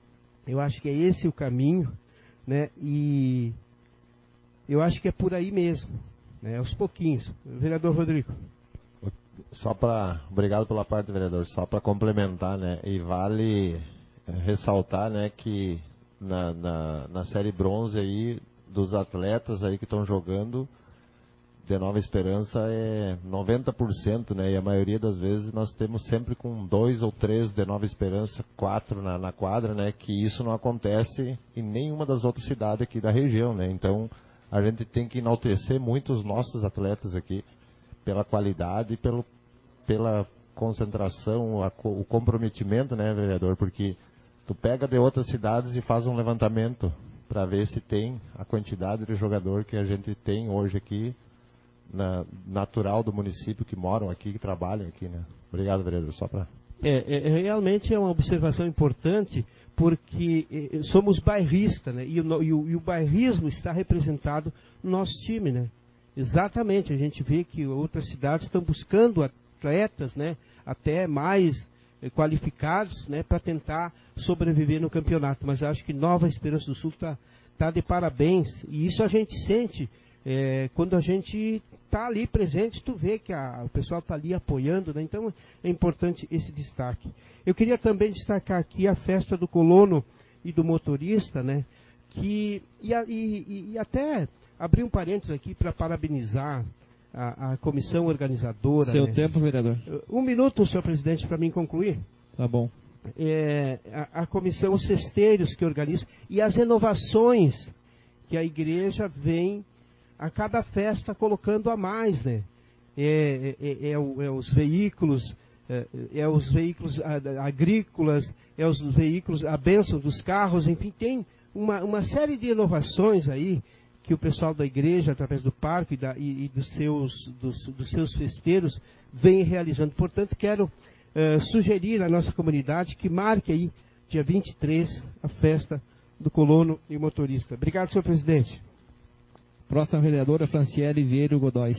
é esse o caminho, né? E eu acho que é por aí mesmo, né? Aos pouquinhos. Vereador Rodrigo. Obrigado pela parte, vereador. Só para complementar, né? E vale ressaltar, né, que na série bronze aí, dos atletas aí que estão jogando, de Nova Esperança é 90%, né? E a maioria das vezes nós temos sempre com 2 ou 3 de Nova Esperança, 4 na quadra, né? Que isso não acontece em nenhuma das outras cidades aqui da região, né? Então a gente tem que enaltecer muito os nossos atletas aqui, pela qualidade e pela concentração, o comprometimento, né, vereador? Porque tu pega de outras cidades e faz um levantamento para ver se tem a quantidade de jogador que a gente tem hoje aqui, natural do município, que moram aqui, que trabalham aqui, né? Obrigado, vereador. Só para... Realmente é uma observação importante, porque somos bairristas, né? E o bairrismo está representado no nosso time, né? Exatamente, a gente vê que outras cidades estão buscando atletas, né? Até mais qualificados, né? Para tentar sobreviver no campeonato. Mas eu acho que Nova Esperança do Sul tá de parabéns, e isso a gente sente quando a gente está ali presente, tu vê que o pessoal está ali apoiando, né? Então é importante esse destaque. Eu queria também destacar aqui a festa do colono e do motorista, né? E até abrir um parênteses aqui para parabenizar a comissão organizadora. Seu né? tempo, vereador. Um minuto, senhor presidente, para mim concluir. Tá bom. A comissão, os festeiros que organizam e as renovações que a igreja vem a cada festa colocando a mais, né? Os veículos, os veículos agrícolas, os veículos, a bênção dos carros, enfim, tem uma série de inovações aí que o pessoal da igreja, através do parque e dos seus festeiros, vem realizando. Portanto, quero sugerir à nossa comunidade que marque aí, dia 23, a festa do colono e motorista. Obrigado, senhor presidente. Próxima vereadora, Franciele Vieira Godóis.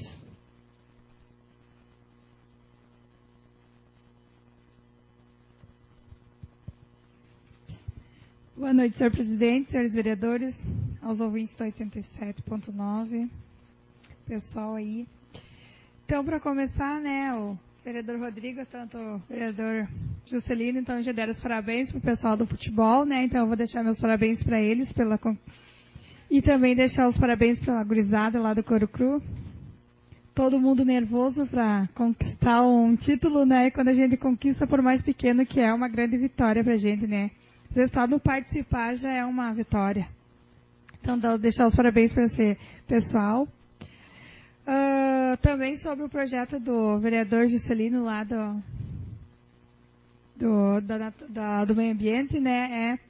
Boa noite, senhor presidente, senhores vereadores, aos ouvintes do 87.9, pessoal aí. Então, para começar, né, o vereador Rodrigo, tanto o vereador Juscelino, então já deram os parabéns para o pessoal do futebol, né, então eu vou deixar meus parabéns para eles e também deixar os parabéns para a gurizada lá do Coro Cru. Todo mundo nervoso para conquistar um título, né? Quando a gente conquista, por mais pequeno que é, uma grande vitória para a gente, né? Às vezes só no participar já é uma vitória. Então, deixar os parabéns para esse pessoal. Também sobre o projeto do vereador Juscelino lá do meio ambiente, né?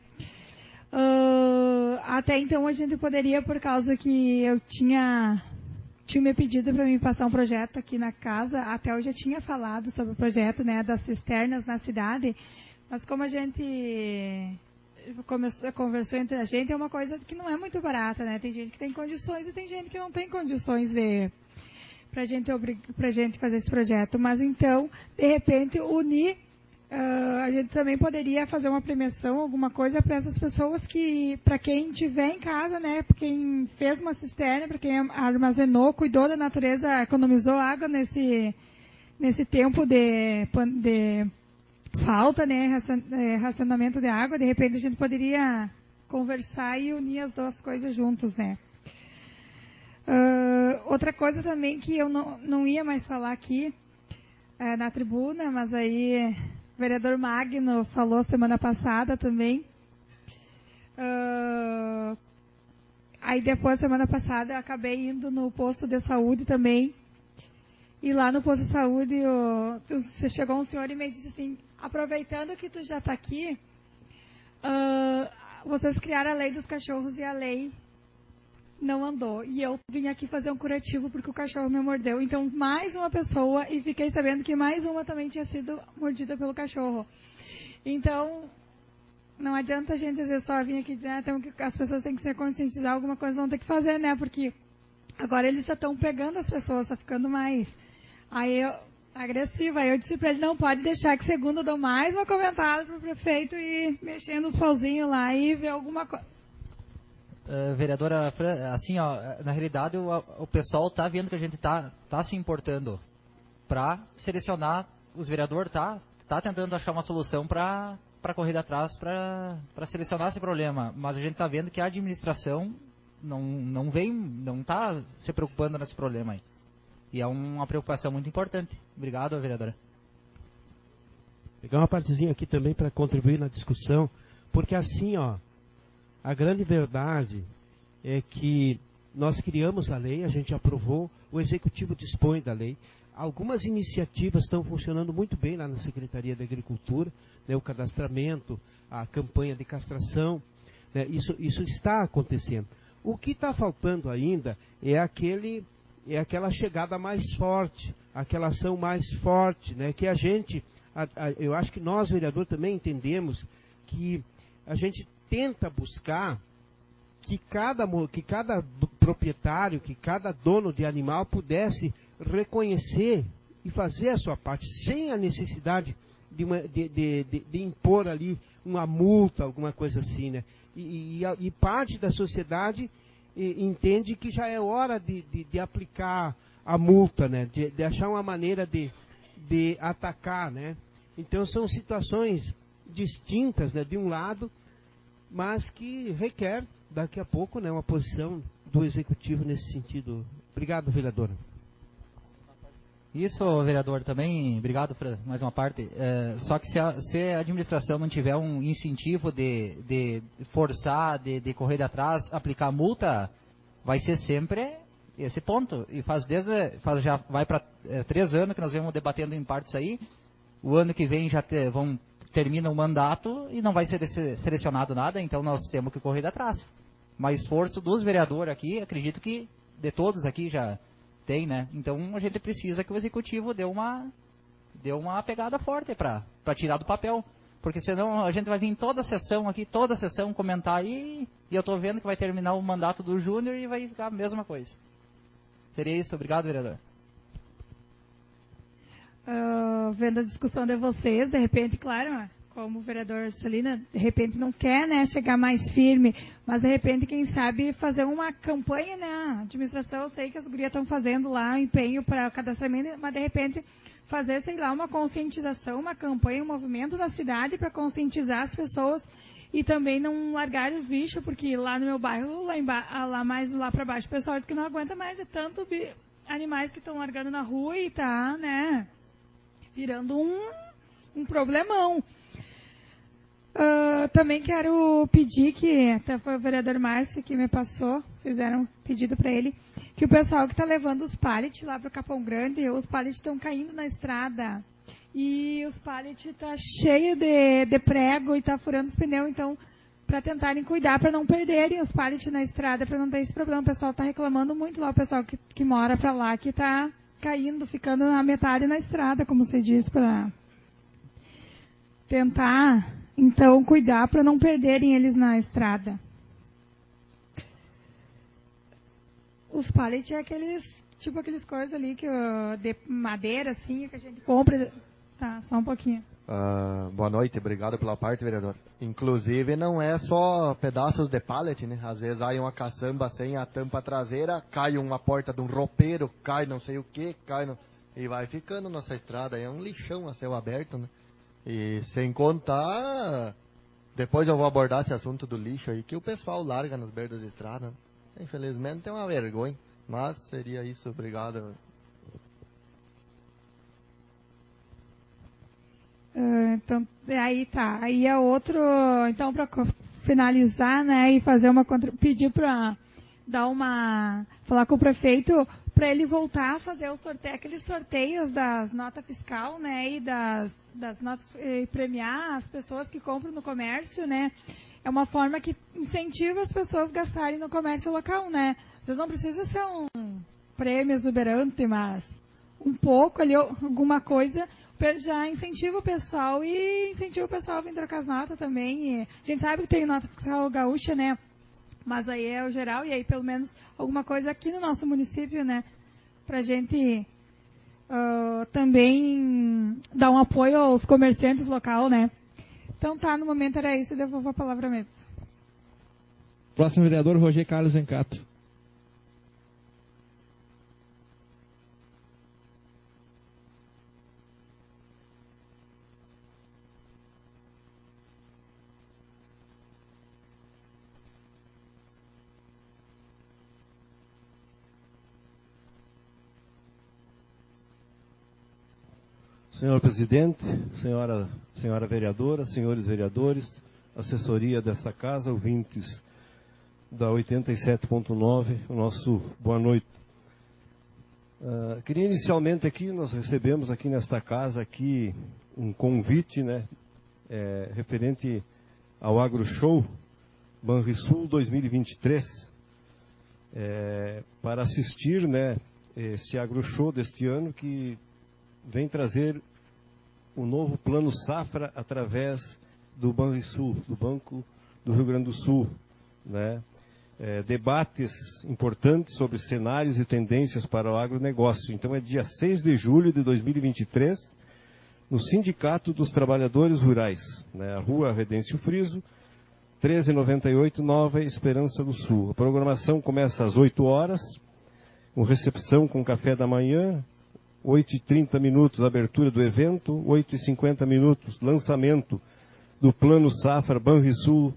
Até então a gente poderia, por causa que eu tinha me pedido para me passar um projeto aqui na casa, até eu já tinha falado sobre o projeto, né, das cisternas na cidade, mas como a gente conversou entre a gente, é uma coisa que não é muito barata, né? Tem gente que tem condições e tem gente que não tem condições pra gente fazer esse projeto. Mas então, de repente, unir, a gente também poderia fazer uma premiação, alguma coisa para essas pessoas para quem tiver em casa, né? Para quem fez uma cisterna, para quem armazenou, cuidou da natureza, economizou água nesse tempo de falta, né, racionamento de água. De repente a gente poderia conversar e unir as duas coisas juntos, né. Outra coisa também que eu não ia mais falar aqui na tribuna, mas aí vereador Magno falou semana passada também. Aí depois, semana passada, eu acabei indo no posto de saúde também. E lá no posto de saúde, chegou um senhor e me disse assim, aproveitando que tu já está aqui, vocês criaram a lei dos cachorros e a lei não andou. E eu vim aqui fazer um curativo porque o cachorro me mordeu. Então, mais uma pessoa, e fiquei sabendo que mais uma também tinha sido mordida pelo cachorro. Então, não adianta a gente às vezes só vir aqui dizer que as pessoas têm que se conscientizar, alguma coisa vão ter que fazer, né? Porque agora eles já estão pegando as pessoas, está ficando mais agressiva. Aí eu disse para ele, não pode deixar que segundo eu dou mais uma comentada para o prefeito e mexendo os pauzinhos lá e ver alguma coisa. Vereadora, assim, ó, na realidade o pessoal está vendo que a gente tá se importando para selecionar os vereadores, tá tentando achar uma solução para correr atrás, para selecionar esse problema, mas a gente está vendo que a administração não está se preocupando nesse problema aí. E é uma preocupação muito importante. Obrigado, vereadora. Pegar uma partezinha aqui também para contribuir na discussão, porque assim, ó, a grande verdade é que nós criamos a lei, a gente aprovou, o Executivo dispõe da lei. Algumas iniciativas estão funcionando muito bem lá na Secretaria da Agricultura, né, o cadastramento, a campanha de castração, né, isso está acontecendo. O que está faltando ainda é aquela chegada mais forte, aquela ação mais forte, né, que a gente, eu acho que nós, vereadores, também entendemos que a gente tenta buscar que cada proprietário, que cada dono de animal pudesse reconhecer e fazer a sua parte, sem a necessidade de impor ali uma multa, alguma coisa assim, né? E parte da sociedade entende que já é hora de aplicar a multa, né? De achar uma maneira de atacar, né? Então são situações distintas, né? De um lado, mas que requer, daqui a pouco, né, uma posição do Executivo nesse sentido. Obrigado, vereadora. Isso, vereador, também, obrigado por mais uma parte. Só que se a administração não tiver um incentivo de forçar, de correr atrás, aplicar multa, vai ser sempre esse ponto. E já vai para 3 anos que nós vemos debatendo em partes aí. O ano que vem já termina o mandato e não vai ser selecionado nada, então nós temos que correr atrás. Mas esforço dos vereadores aqui, acredito que de todos aqui já tem, né? Então a gente precisa que o Executivo dê uma pegada forte para tirar do papel. Porque senão a gente vai vir toda a sessão comentar aí, e eu estou vendo que vai terminar o mandato do Júnior e vai ficar a mesma coisa. Seria isso. Obrigado, vereador. Vendo a discussão de vocês, de repente, claro, como o vereador Celina, de repente não quer, né, chegar mais firme, mas de repente, quem sabe, fazer uma campanha, né, a administração, eu sei que as gurias estão fazendo lá, empenho para cadastramento, mas de repente fazer, sei lá, uma conscientização, uma campanha, um movimento na cidade para conscientizar as pessoas e também não largar os bichos, porque lá no meu bairro, lá para baixo, o pessoal diz que não aguenta mais de tanto animais que estão largando na rua e tá, né, virando um problemão. Também quero pedir que, até foi o vereador Márcio que me passou, fizeram um pedido para ele, que o pessoal que está levando os pallets lá para o Capão Grande, os pallets estão caindo na estrada e os pallets estão cheios de prego e está furando os pneus, então, para tentarem cuidar, para não perderem os pallets na estrada, para não ter esse problema. O pessoal está reclamando muito lá, o pessoal que mora para lá, que está caindo, ficando na metade na estrada, como você disse, para tentar, então, cuidar para não perderem eles na estrada. Os pallets é aqueles coisas ali de madeira, assim, que a gente compra. Tá, só um pouquinho. Boa noite, obrigado pela parte, vereador. Inclusive, não é só pedaços de pallet, né? Às vezes aí uma caçamba sem a tampa traseira, cai uma porta de um roupeiro, cai não sei o que, e vai ficando nossa estrada. É um lixão a céu aberto, né? E sem contar, depois eu vou abordar esse assunto do lixo aí, que o pessoal larga nas beiras da estrada. Infelizmente é uma vergonha, mas seria isso, obrigado. Então, aí tá. Aí é outro, então, para finalizar, né, e fazer pedir para falar com o prefeito para ele voltar a fazer aqueles sorteios das notas fiscal, né, e das notas, premiar as pessoas que compram no comércio, né. É uma forma que incentiva as pessoas a gastarem no comércio local, né. Vocês não precisam ser um prêmio exuberante, mas um pouco ali, alguma coisa, já incentiva o pessoal e incentiva o pessoal a vir trocar as notas também. E a gente sabe que tem nota fiscal gaúcha, né? Mas aí é o geral, e aí pelo menos alguma coisa aqui no nosso município, né? Pra gente também dar um apoio aos comerciantes local, né? Então tá, no momento era isso, eu devolvo a palavra mesmo. Próximo vereador, Roger Carlos Zencato. Senhor presidente, senhora vereadora, senhores vereadores, assessoria desta casa, ouvintes da 87.9, o nosso boa noite. Queria inicialmente aqui, nós recebemos aqui nesta casa aqui um convite, né, referente ao AgroShow Banrisul 2023, para assistir, né, este AgroShow deste ano que vem trazer o novo Plano Safra através do Banrisul, do Banco do Rio Grande do Sul, né? Debates importantes sobre cenários e tendências para o agronegócio. Então é dia 6 de julho de 2023, no Sindicato dos Trabalhadores Rurais, né? A Rua Redêncio Friso, 1398, Nova Esperança do Sul. A programação começa às 8 horas, com recepção com café da manhã, 8h30, abertura do evento, 8h50, lançamento do Plano Safra Banrisul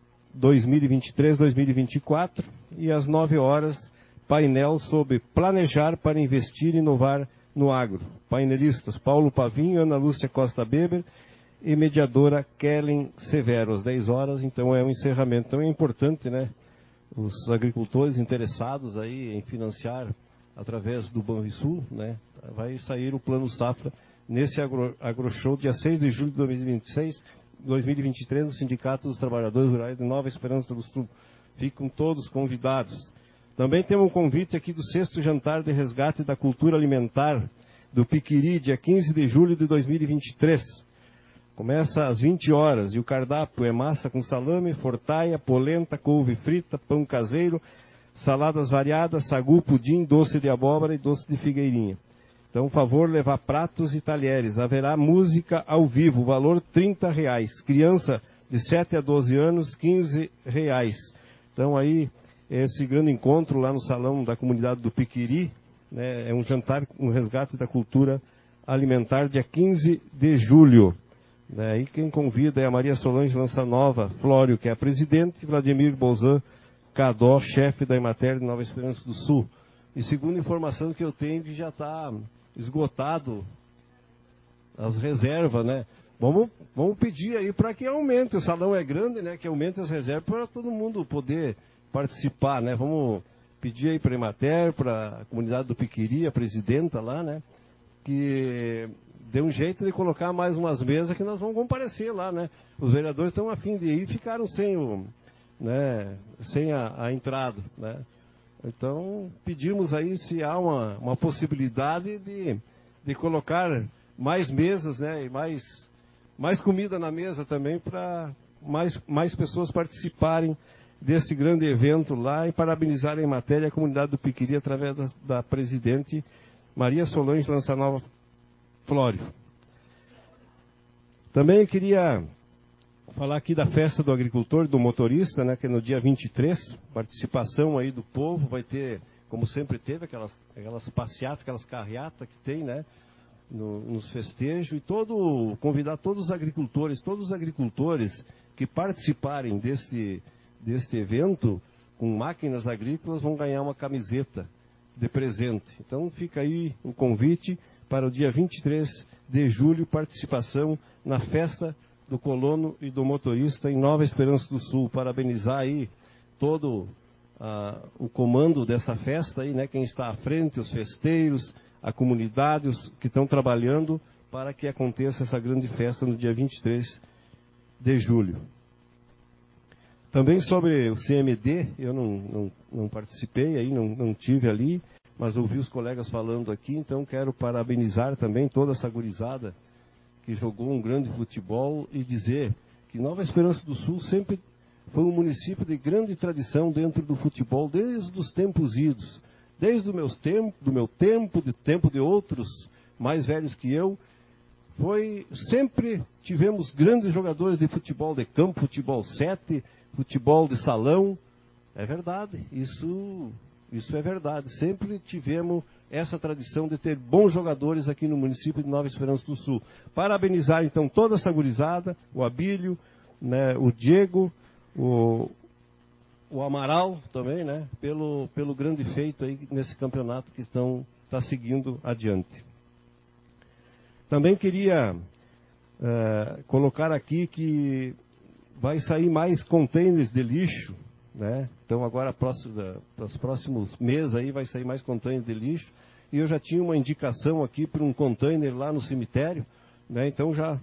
2023-2024, e às 9 horas, painel sobre planejar para investir e inovar no agro. Painelistas Paulo Pavinho, Ana Lúcia Costa Beber e mediadora Kellen Severo. Às 10 horas, então, é o encerramento. Então é importante, né, os agricultores interessados aí em financiar através do Banrisul, né, vai sair o Plano Safra nesse AgroShow, dia 6 de julho de 2023, no Sindicato dos Trabalhadores Rurais de Nova Esperança do Sul. Ficam todos convidados. Também temos um convite aqui do 6º Jantar de Resgate da Cultura Alimentar do Piquiri, dia 15 de julho de 2023. Começa às 20 horas e o cardápio é massa com salame, fortaia, polenta, couve frita, pão caseiro, saladas variadas, sagu, pudim, doce de abóbora e doce de figueirinha. Então, favor levar pratos e talheres. Haverá música ao vivo, valor R$30. Criança de 7 a 12 anos, R$15. Então, aí, esse grande encontro lá no salão da comunidade do Piquiri, né, é um jantar, um resgate da cultura alimentar, dia 15 de julho. Né, e quem convida é a Maria Solange Lançanova Flório, que é a presidente, e Vladimir Bolzan Cadó, chefe da Emater de Nova Esperança do Sul. E segundo a informação que eu tenho, que já está esgotado as reservas, né? Vamos pedir aí para que aumente, o salão é grande, né? Que aumente as reservas para todo mundo poder participar, né? Vamos pedir aí para a Emater, para a comunidade do Piquiri, a presidenta lá, né? Que dê um jeito de colocar mais umas mesas que nós vamos comparecer lá, né? Os vereadores estão a fim de ir e ficaram sem a entrada, né? Então, pedimos aí se há uma possibilidade de colocar mais mesas, né, e mais comida na mesa também, para mais pessoas participarem desse grande evento lá, e parabenizar em matéria a comunidade do Piquiri através da presidente Maria Solange Lançanova Flório. Também queria falar aqui da festa do agricultor e do motorista, né, que é no dia 23, participação aí do povo, vai ter, como sempre teve, aquelas passeatas, aquelas carreatas que tem, né, nos festejos, e convidar todos os agricultores que participarem deste evento, com máquinas agrícolas, vão ganhar uma camiseta de presente. Então fica aí o convite para o dia 23 de julho, participação na festa do colono e do motorista em Nova Esperança do Sul. Parabenizar aí todo o comando dessa festa, aí, né, quem está à frente, os festeiros, a comunidade, os que estão trabalhando para que aconteça essa grande festa no dia 23 de julho. Também sobre o CMD, eu não participei, aí não tive ali, mas ouvi os colegas falando aqui, então quero parabenizar também toda essa gurizada que jogou um grande futebol e dizer que Nova Esperança do Sul sempre foi um município de grande tradição dentro do futebol, desde os tempos idos, desde o meu tempo de outros mais velhos que eu, sempre tivemos grandes jogadores de futebol de campo, futebol 7, futebol de salão. É verdade, isso é verdade. Sempre tivemos essa tradição de ter bons jogadores aqui no município de Nova Esperança do Sul. Parabenizar então toda essa gurizada, o Abílio, né, o Diego, o Amaral também, né, pelo grande feito aí nesse campeonato que está seguindo adiante. Também queria colocar aqui que vai sair mais contêineres de lixo, né? Então agora, nos próximos meses aí, vai sair mais contêineres de lixo. E eu já tinha uma indicação aqui para um container lá no cemitério, né? Então já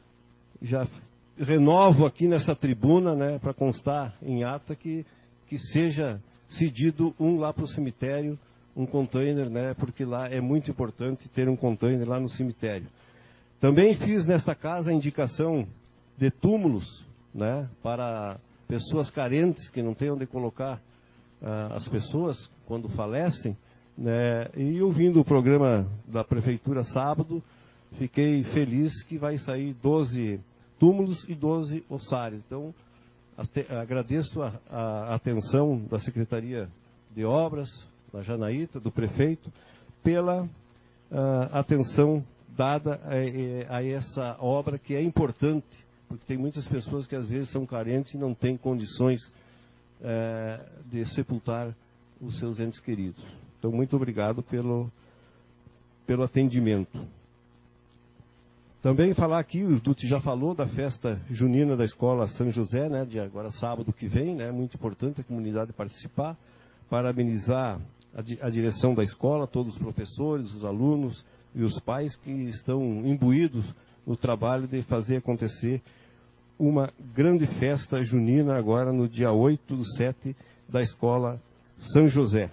renovo aqui nessa tribuna, né, para constar em ata que seja cedido um lá para o cemitério, um container, né, porque lá é muito importante ter um container lá no cemitério. Também fiz nesta casa a indicação de túmulos, né, para pessoas carentes que não têm onde colocar as pessoas quando falecem, né, e ouvindo o programa da Prefeitura sábado, fiquei feliz que vai sair 12 túmulos e 12 ossários. Então, agradeço a atenção da Secretaria de Obras, da Janaíta, do prefeito, pela atenção dada a essa obra que é importante, porque tem muitas pessoas que às vezes são carentes e não têm condições de sepultar os seus entes queridos. Então, muito obrigado pelo atendimento. Também falar aqui, o Dutti já falou da festa junina da Escola São José, né, de agora sábado que vem, né, muito importante a comunidade participar, parabenizar a direção da escola, todos os professores, os alunos e os pais que estão imbuídos no trabalho de fazer acontecer uma grande festa junina agora no dia 8/7 da Escola São José.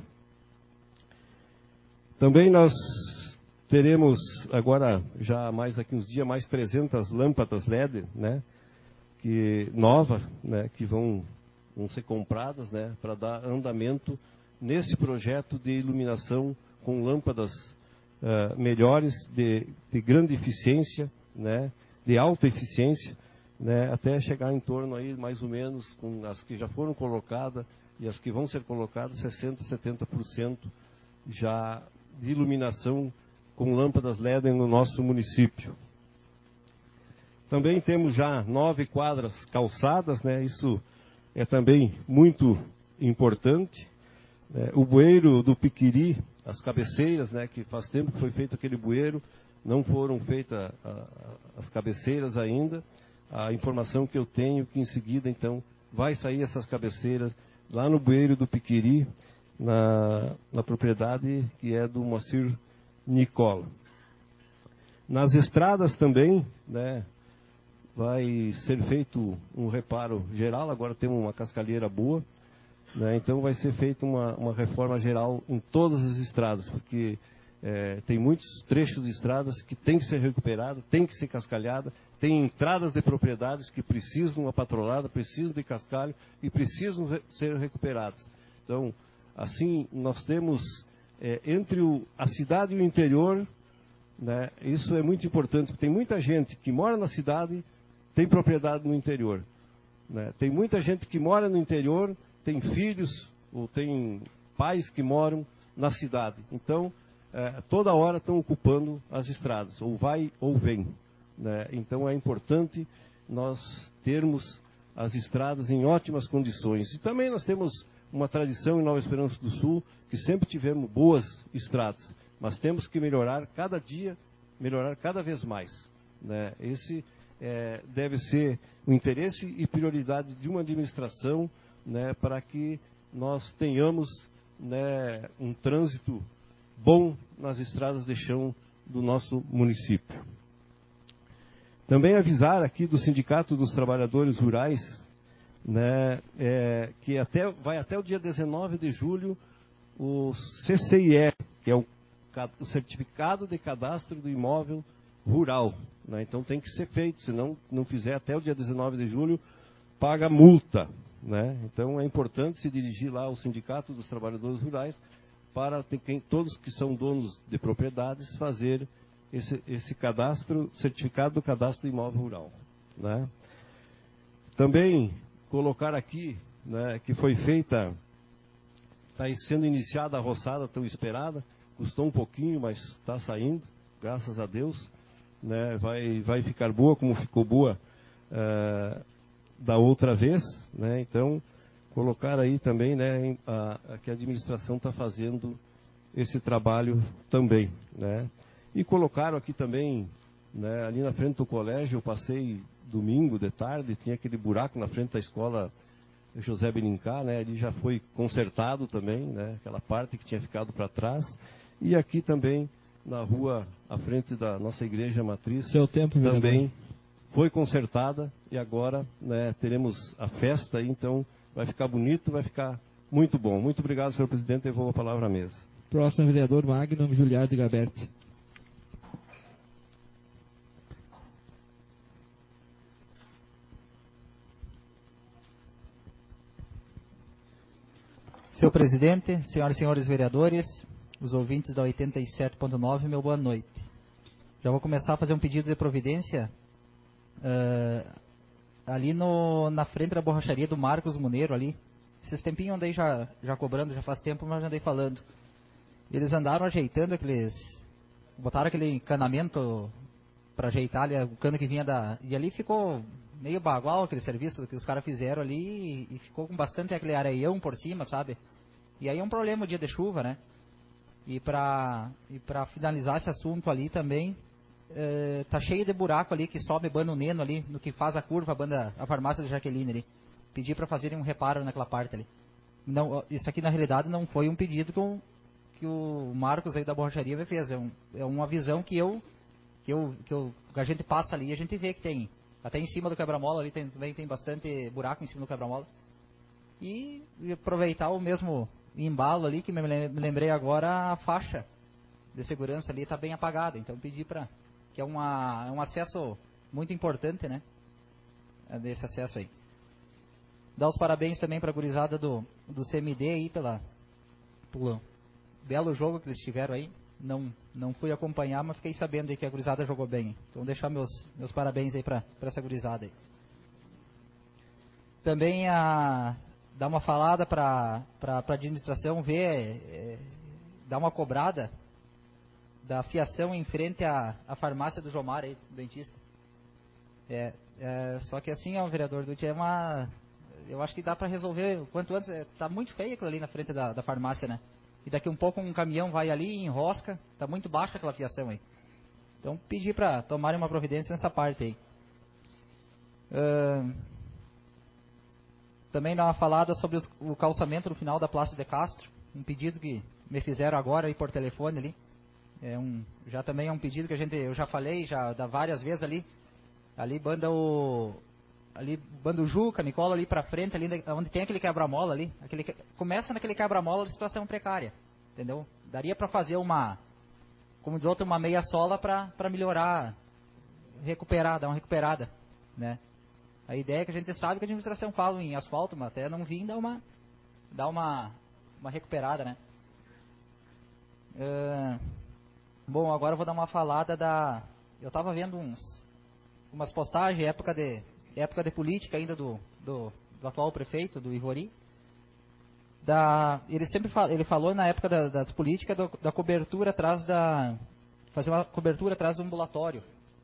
Também nós teremos agora, já mais daqui uns dias, mais 300 lâmpadas LED, né, novas, né, que vão ser compradas, né, para dar andamento nesse projeto de iluminação com lâmpadas melhores, de grande eficiência, né, de alta eficiência, né, até chegar em torno aí, mais ou menos, com as que já foram colocadas e as que vão ser colocadas, 60%, 70% já de iluminação com lâmpadas LED no nosso município. Também temos já 9 quadras calçadas, né? Isso é também muito importante. O bueiro do Piquiri, as cabeceiras, né? Que faz tempo que foi feito aquele bueiro, não foram feitas as cabeceiras ainda. A informação que eu tenho que em seguida, então, vai sair essas cabeceiras lá no bueiro do Piquiri, na propriedade que é do Moacir Nicola. Nas estradas também, né, vai ser feito um reparo geral. Agora temos uma cascalheira boa, né, então vai ser feita uma reforma geral em todas as estradas, porque tem muitos trechos de estradas que tem que ser recuperado, tem que ser cascalhada, tem entradas de propriedades que precisam de uma patrolada, precisam de cascalho e precisam ser recuperadas. Então, assim, nós temos entre a cidade e o interior, né, isso é muito importante, porque tem muita gente que mora na cidade, tem propriedade no interior, né? Tem muita gente que mora no interior, tem filhos ou tem pais que moram na cidade. Então, toda hora estão ocupando as estradas, ou vai ou vem, né? Então é importante nós termos as estradas em ótimas condições. E também nós temos uma tradição em Nova Esperança do Sul, que sempre tivemos boas estradas, mas temos que melhorar cada dia melhorar cada vez mais, né? Esse deve ser o interesse e prioridade de uma administração, né, para que nós tenhamos, né, um trânsito bom nas estradas de chão do nosso município. Também avisar aqui do Sindicato dos Trabalhadores Rurais, né, que vai até o dia 19 de julho o CCIE, que é o Certificado de Cadastro do Imóvel Rural, né? Então tem que ser feito, se não fizer até o dia 19 de julho, paga multa, né? Então é importante se dirigir lá ao Sindicato dos Trabalhadores Rurais para todos que são donos de propriedades fazer esse cadastro, certificado do cadastro do imóvel rural, né? Também colocar aqui, né, que foi feita, está sendo iniciada a roçada tão esperada, custou um pouquinho, mas está saindo, graças a Deus, né? Vai ficar boa, como ficou boa da outra vez, né? Então, colocar aí também, né, que a administração está fazendo esse trabalho também, né? E colocaram aqui também, né, ali na frente do colégio, eu passei domingo de tarde, tinha aquele buraco na frente da escola José Benincá, né? Ali já foi consertado também, né? Aquela parte que tinha ficado para trás. E aqui também, na rua, à frente da nossa igreja matriz, também foi consertada e agora, né, teremos a festa aí, então vai ficar bonito, vai ficar muito bom. Muito obrigado, senhor presidente, eu vou a palavra à mesa. Próximo vereador, Magno Juliardo Gaberti. Senhor presidente, senhoras e senhores vereadores, os ouvintes da 87.9, meu boa noite. Já vou começar a fazer um pedido de providência ali na frente da borracharia do Marcos Muneiro ali. Esses tempinhos andei já cobrando, já faz tempo, mas já andei falando. Eles andaram ajeitando botaram aquele encanamento para ajeitar ali, o cano que vinha e ali ficou meio bagual aquele serviço que os caras fizeram ali e ficou com bastante aquele areião por cima, sabe? E aí é um problema o dia de chuva, né? E para finalizar esse assunto ali também, tá cheio de buraco ali que sobe banda Neno ali, no que faz a curva, a farmácia de Jaqueline ali. Pedi para fazerem um reparo naquela parte ali. Não, isso aqui na realidade não foi um pedido que o Marcos aí da borracharia me fez, é uma visão que a gente passa ali e a gente vê que tem. Até em cima do quebra-mola ali também tem bastante buraco em cima do quebra-mola. E aproveitar o mesmo embalo ali, que me lembrei agora, a faixa de segurança ali está bem apagada. Então pedi que é um acesso muito importante, né? Desse acesso aí. Dar os parabéns também para a gurizada do CMD aí pelo belo jogo que eles tiveram aí. Não fui acompanhar, mas fiquei sabendo aí que a gurizada jogou bem. Então deixar meus parabéns aí para essa gurizada aí. Também dar uma falada para a administração ver, dar uma cobrada da fiação em frente à farmácia do Jomar aí, do dentista. Só que assim, vereador Dutti, eu acho que dá para resolver o quanto antes. Tá muito feio aquilo ali na frente da farmácia, né? E daqui um pouco um caminhão vai ali e enrosca. Tá muito baixa aquela fiação aí. Então pedir para tomarem uma providência nessa parte aí. Também dar uma falada sobre o calçamento no final da Praça de Castro. Um pedido que me fizeram agora aí por telefone ali. Já também é um pedido que eu já falei, já dá várias vezes ali. Ali banda o Juca, Nicola ali pra frente, ali onde tem aquele quebra-mola ali. Começa naquele quebra-mola de situação precária, entendeu? Daria pra fazer como diz outro, uma meia sola pra melhorar, dar uma recuperada, né? A ideia é que a gente sabe que a administração fala em asfalto, mas até não vir dar uma recuperada, né? Bom, agora eu vou dar uma falada eu tava vendo umas postagens, época de política ainda do atual prefeito, do Ivori. Ele falou na época das políticas da cobertura atrás fazer uma cobertura atrás do ambulatório.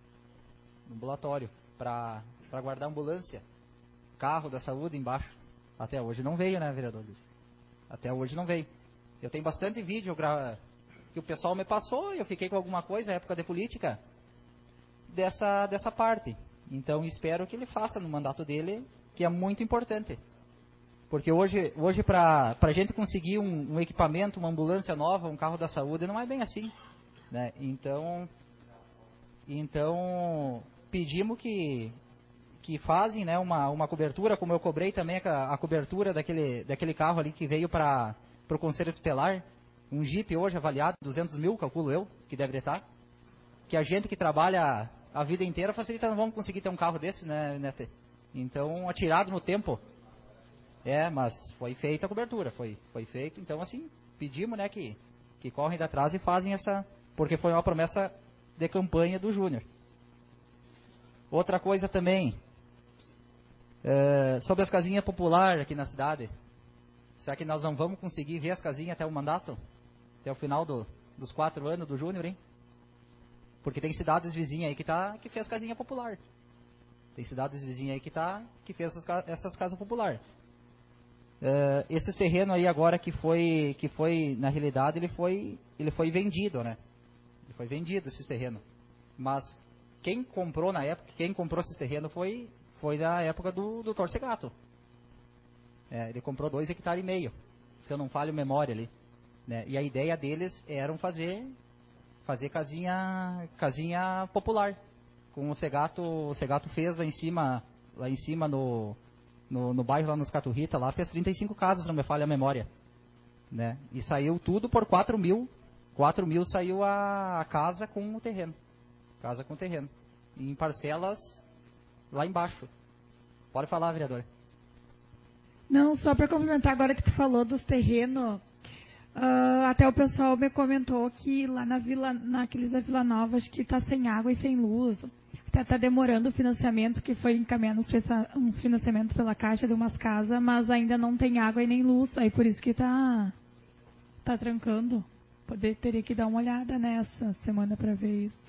Para guardar ambulância, carro da saúde embaixo. Até hoje não veio, né, vereador? Até hoje não veio. Eu tenho bastante vídeo o pessoal me passou, eu fiquei com alguma coisa, época de política, dessa parte. Então espero que ele faça no mandato dele, que é muito importante. Porque hoje para a gente conseguir um equipamento, uma ambulância nova, um carro da saúde, não é bem assim, né? Então pedimos que fazem, né, uma cobertura, como eu cobrei também a cobertura daquele carro ali que veio para o Conselho Tutelar, um Jeep hoje avaliado, 200 mil, calculo eu, que deve estar, que a gente que trabalha a vida inteira facilita, não vamos conseguir ter um carro desse, né, Nete? Então, atirado no tempo. Mas foi feita a cobertura, foi feito, então assim, pedimos, né, que correm de atrás e fazem essa, porque foi uma promessa de campanha do Júnior. Outra coisa também, sobre as casinhas populares aqui na cidade. Será que nós não vamos conseguir ver as casinhas até o mandato? Até o final dos 4 anos do Júnior, hein? Porque tem cidades vizinhas aí que fez casinha popular. Tem cidades vizinhas aí que fez essas casas populares. Esses terrenos aí agora que foi na realidade, ele foi vendido, né? Ele foi vendido, esses terrenos. Mas quem comprou na época, quem comprou esses terrenos foi da época do Dr. Segato. Ele comprou 2,5 hectares, se eu não falho memória ali, né? E a ideia deles era fazer casinha popular. Com o Segato fez lá em cima no bairro, lá nos Caturrita, lá fez 35 casas, não me falha a memória, né? E saiu tudo por 4 mil. 4 mil saiu a casa com o terreno. Casa com o terreno. Em parcelas lá embaixo. Pode falar, vereador. Não, só para complementar agora que tu falou dos terrenos, até o pessoal me comentou que lá naqueles da Vila Nova, acho que está sem água e sem luz. Até está demorando o financiamento, que foi encaminhando uns financiamentos pela Caixa de umas casas, mas ainda não tem água e nem luz, aí por isso que está trancando. Teria que dar uma olhada nessa semana para ver isso.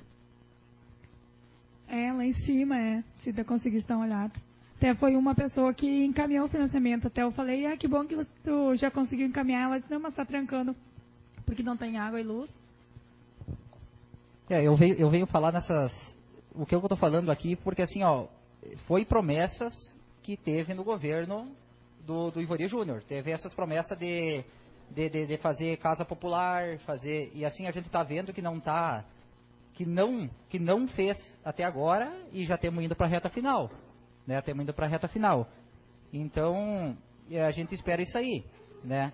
Lá em cima, se conseguisse dar uma olhada. Até foi uma pessoa que encaminhou o financiamento. Até eu falei, que bom que tu já conseguiu encaminhar. Ela disse, não, mas está trancando, porque não tem água e luz. Eu venho falar o que eu estou falando aqui, porque assim, foi promessas que teve no governo do Ivory Júnior. Teve essas promessas de fazer casa popular, e assim a gente está vendo que não fez até agora, e já estamos indo para a reta final. Né? Estamos indo para a reta final. Então, a gente espera isso aí, né?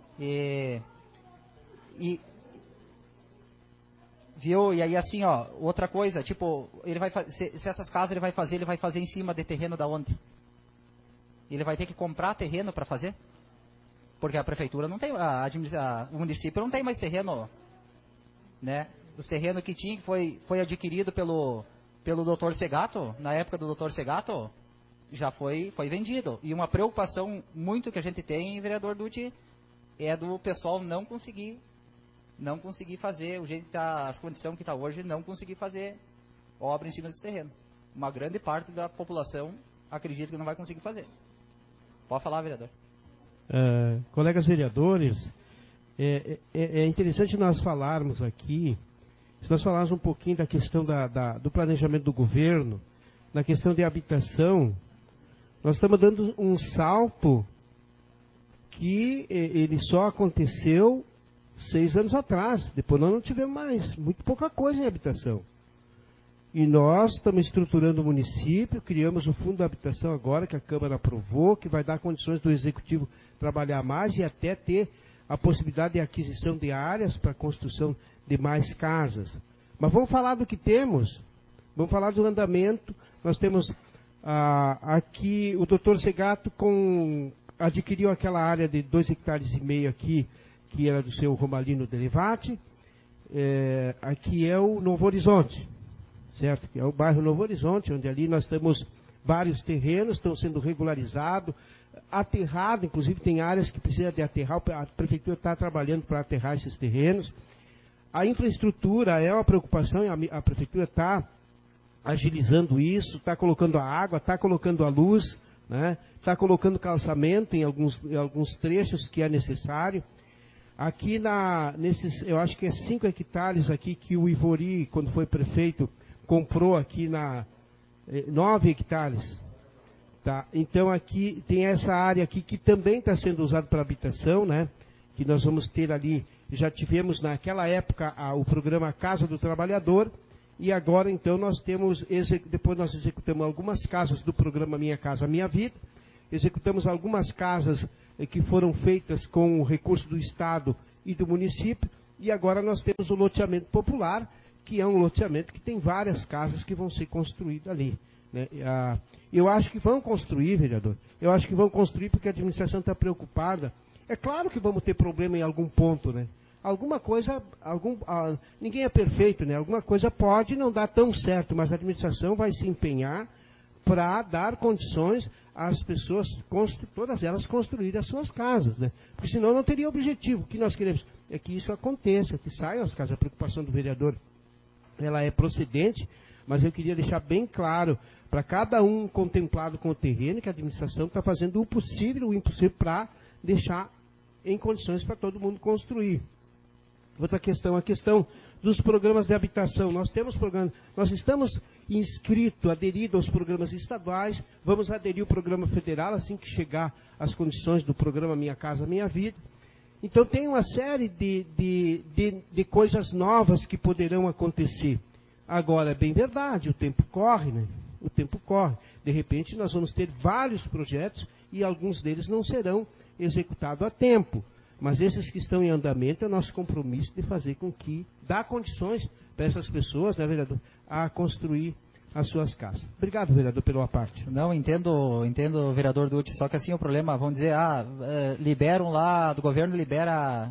Viu? E aí assim, outra coisa, tipo, ele vai se essas casas ele vai fazer em cima de terreno da onde? Ele vai ter que comprar terreno para fazer? Porque a prefeitura não tem, o município não tem mais terreno, né? Os terrenos que tinha, que foi adquirido pelo Dr. Segato, na época do Dr. Segato, já foi vendido. E uma preocupação muito que a gente tem, vereador Dutti, é do pessoal não conseguir fazer, o jeito que tá, as condições que está hoje, não conseguir fazer obra em cima desse terreno. Uma grande parte da população acredita que não vai conseguir fazer. Pode falar, vereador. Colegas vereadores, é interessante nós falarmos aqui, se nós falarmos um pouquinho da questão do planejamento do governo, na questão de habitação, nós estamos dando um salto que ele só aconteceu 6 anos atrás, depois nós não tivemos mais, muito pouca coisa em habitação. E nós estamos estruturando o município, criamos o Fundo da Habitação agora, que a Câmara aprovou, que vai dar condições do Executivo trabalhar mais e até ter a possibilidade de aquisição de áreas para a construção de mais casas. Mas vamos falar do que temos, vamos falar do andamento. Nós temos aqui, o Dr. Segato adquiriu aquela área de 2,5 hectares aqui, que era do seu Romalino Delevati. Aqui é o Novo Horizonte, certo? Que é o bairro Novo Horizonte, onde ali nós temos vários terrenos, estão sendo regularizados, aterrado, inclusive tem áreas que precisa de aterrar, a prefeitura está trabalhando para aterrar esses terrenos. A infraestrutura é uma preocupação, e a prefeitura está agilizando isso, está colocando a água, está colocando a luz, né? Está colocando calçamento em alguns trechos que é necessário. Aqui nesses, eu acho que é 5 hectares aqui que o Ivori, quando foi prefeito, comprou aqui 9 hectares. Tá? Então aqui tem essa área aqui que também está sendo usada para habitação, né? Que nós vamos ter ali, já tivemos naquela época o programa Casa do Trabalhador, e agora então nós temos, depois nós executamos algumas casas do programa Minha Casa Minha Vida, executamos algumas casas que foram feitas com o recurso do Estado e do município, e agora nós temos o loteamento popular, que é um loteamento que tem várias casas que vão ser construídas ali. Né? Eu acho que vão construir, vereador, eu acho que vão construir porque a administração está preocupada. É claro que vamos ter problema em algum ponto, né? Alguma coisa, ninguém é perfeito, né? Alguma coisa pode não dar tão certo, mas a administração vai se empenhar para dar condições às pessoas, todas elas construírem as suas casas, né? Porque senão não teria objetivo. O que nós queremos é que isso aconteça, que saiam as casas. A preocupação do vereador, ela é procedente, mas eu queria deixar bem claro para cada um contemplado com o terreno que a administração está fazendo o possível e o impossível para deixar em condições para todo mundo construir. Outra questão, a questão dos programas de habitação. Nós temos programas, nós estamos inscritos, aderidos aos programas estaduais, vamos aderir ao programa federal assim que chegar as condições do programa Minha Casa Minha Vida. Então tem uma série de coisas novas que poderão acontecer. Agora, é bem verdade, o tempo corre, né? O tempo corre. De repente nós vamos ter vários projetos e alguns deles não serão executados a tempo. Mas esses que estão em andamento é o nosso compromisso de fazer com que dá condições para essas pessoas, né, vereador, a construir as suas casas. Obrigado, vereador, pela parte. Não, entendo, vereador Dutti, só que assim o problema, vamos dizer, liberam lá, do governo libera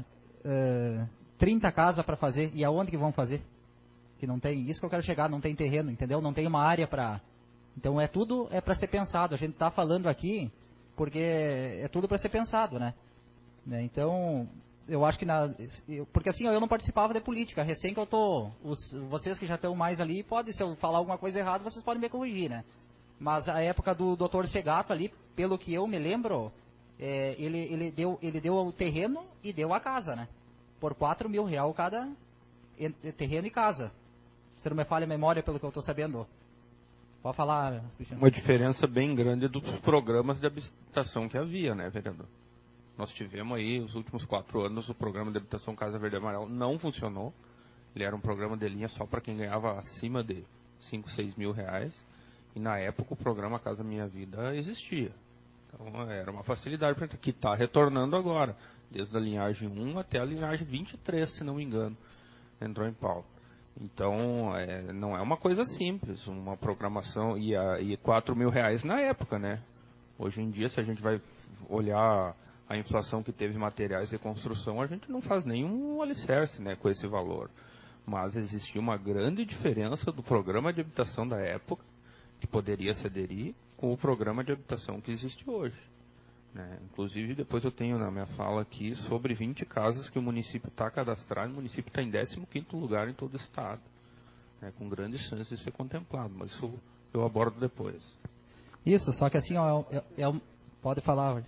30 casas para fazer, e aonde que vão fazer? Que não tem, isso que eu quero chegar, não tem terreno, entendeu? Não tem uma área para... Então tudo é para ser pensado, a gente está falando aqui porque é tudo para ser pensado, né? Então, eu acho que porque assim, eu não participava de política, recém que eu tô, vocês que já estão mais ali, se eu falar alguma coisa errada, vocês podem me corrigir, né? Mas a época do Dr. Segato ali, pelo que eu me lembro, ele deu o terreno e deu a casa, né? Por R$4.000 cada terreno e casa. Se não me falha a memória, pelo que eu estou sabendo. Pode falar, Cristiano. Uma diferença bem grande dos programas de habitação que havia, né, vereador? Nós tivemos aí, os últimos 4 anos, o programa de habitação Casa Verde e Amarelo não funcionou. Ele era um programa de linha só para quem ganhava acima de 5, 6 mil reais. E na época o programa Casa Minha Vida existia. Então era uma facilidade para que está retornando agora. Desde a linhagem 1 até a linhagem 23, se não me engano. Entrou em pauta. Então, não é uma coisa simples, uma programação, e R$4.000 na época, né? Hoje em dia, se a gente vai olhar a inflação que teve em materiais de construção, a gente não faz nenhum alicerce, né, com esse valor. Mas existia uma grande diferença do programa de habitação da época, que poderia se aderir, com o programa de habitação que existe hoje. Né? Inclusive, depois eu tenho na minha fala aqui sobre 20 casas que o município está cadastrado, o município está em 15º lugar em todo o estado, né? Com grandes chances de ser contemplado, mas isso eu abordo depois. Isso, só que assim, pode falar.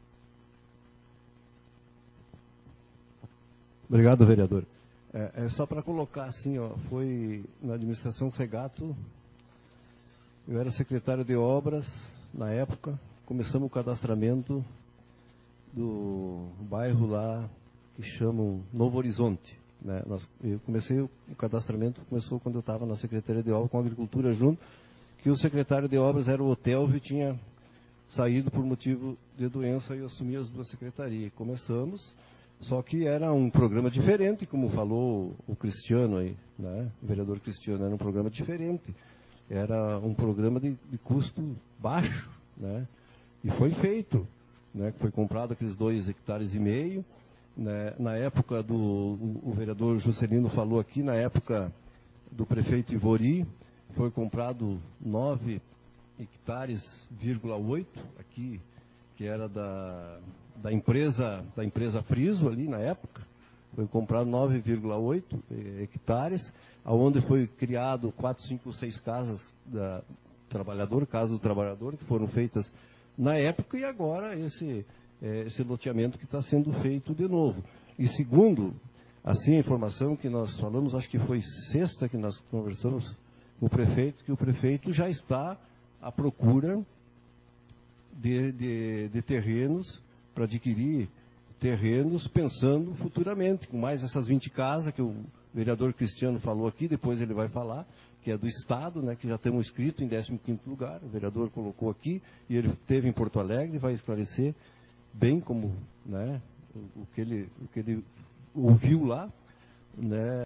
Obrigado, vereador. Só para colocar assim, foi na administração Segato, eu era secretário de obras na época, começamos o cadastramento do bairro lá que chamam Novo Horizonte. Né? Eu comecei, o cadastramento começou quando eu estava na Secretaria de Obras com a Agricultura junto, que o secretário de Obras era o Otelvio e tinha saído por motivo de doença e eu assumi as duas secretarias. Começamos, só que era um programa diferente, como falou o Cristiano aí, né? O vereador Cristiano, era um programa diferente. Era um programa de custo baixo, né? E foi feito, né? Foi comprado aqueles 2,5 hectares, né? Na época o vereador Juscelino falou aqui, na época do prefeito Ivori, foi comprado 9,8 hectares, aqui, que era da empresa Friso ali na época, foi comprado 9,8 hectares, aonde foi criado 4, 5, 6 casas casa do trabalhador, que foram feitas na época, e agora esse loteamento que está sendo feito de novo. E segundo, assim, a informação que nós falamos, acho que foi sexta que nós conversamos com o prefeito, que o prefeito já está à procura de terrenos, para adquirir terrenos, pensando futuramente, com mais essas 20 casas que o vereador Cristiano falou aqui, depois ele vai falar, que é do Estado, né, que já temos inscrito em 15º lugar, o vereador colocou aqui, e ele esteve em Porto Alegre, vai esclarecer bem como, né, o que ele ouviu lá, né.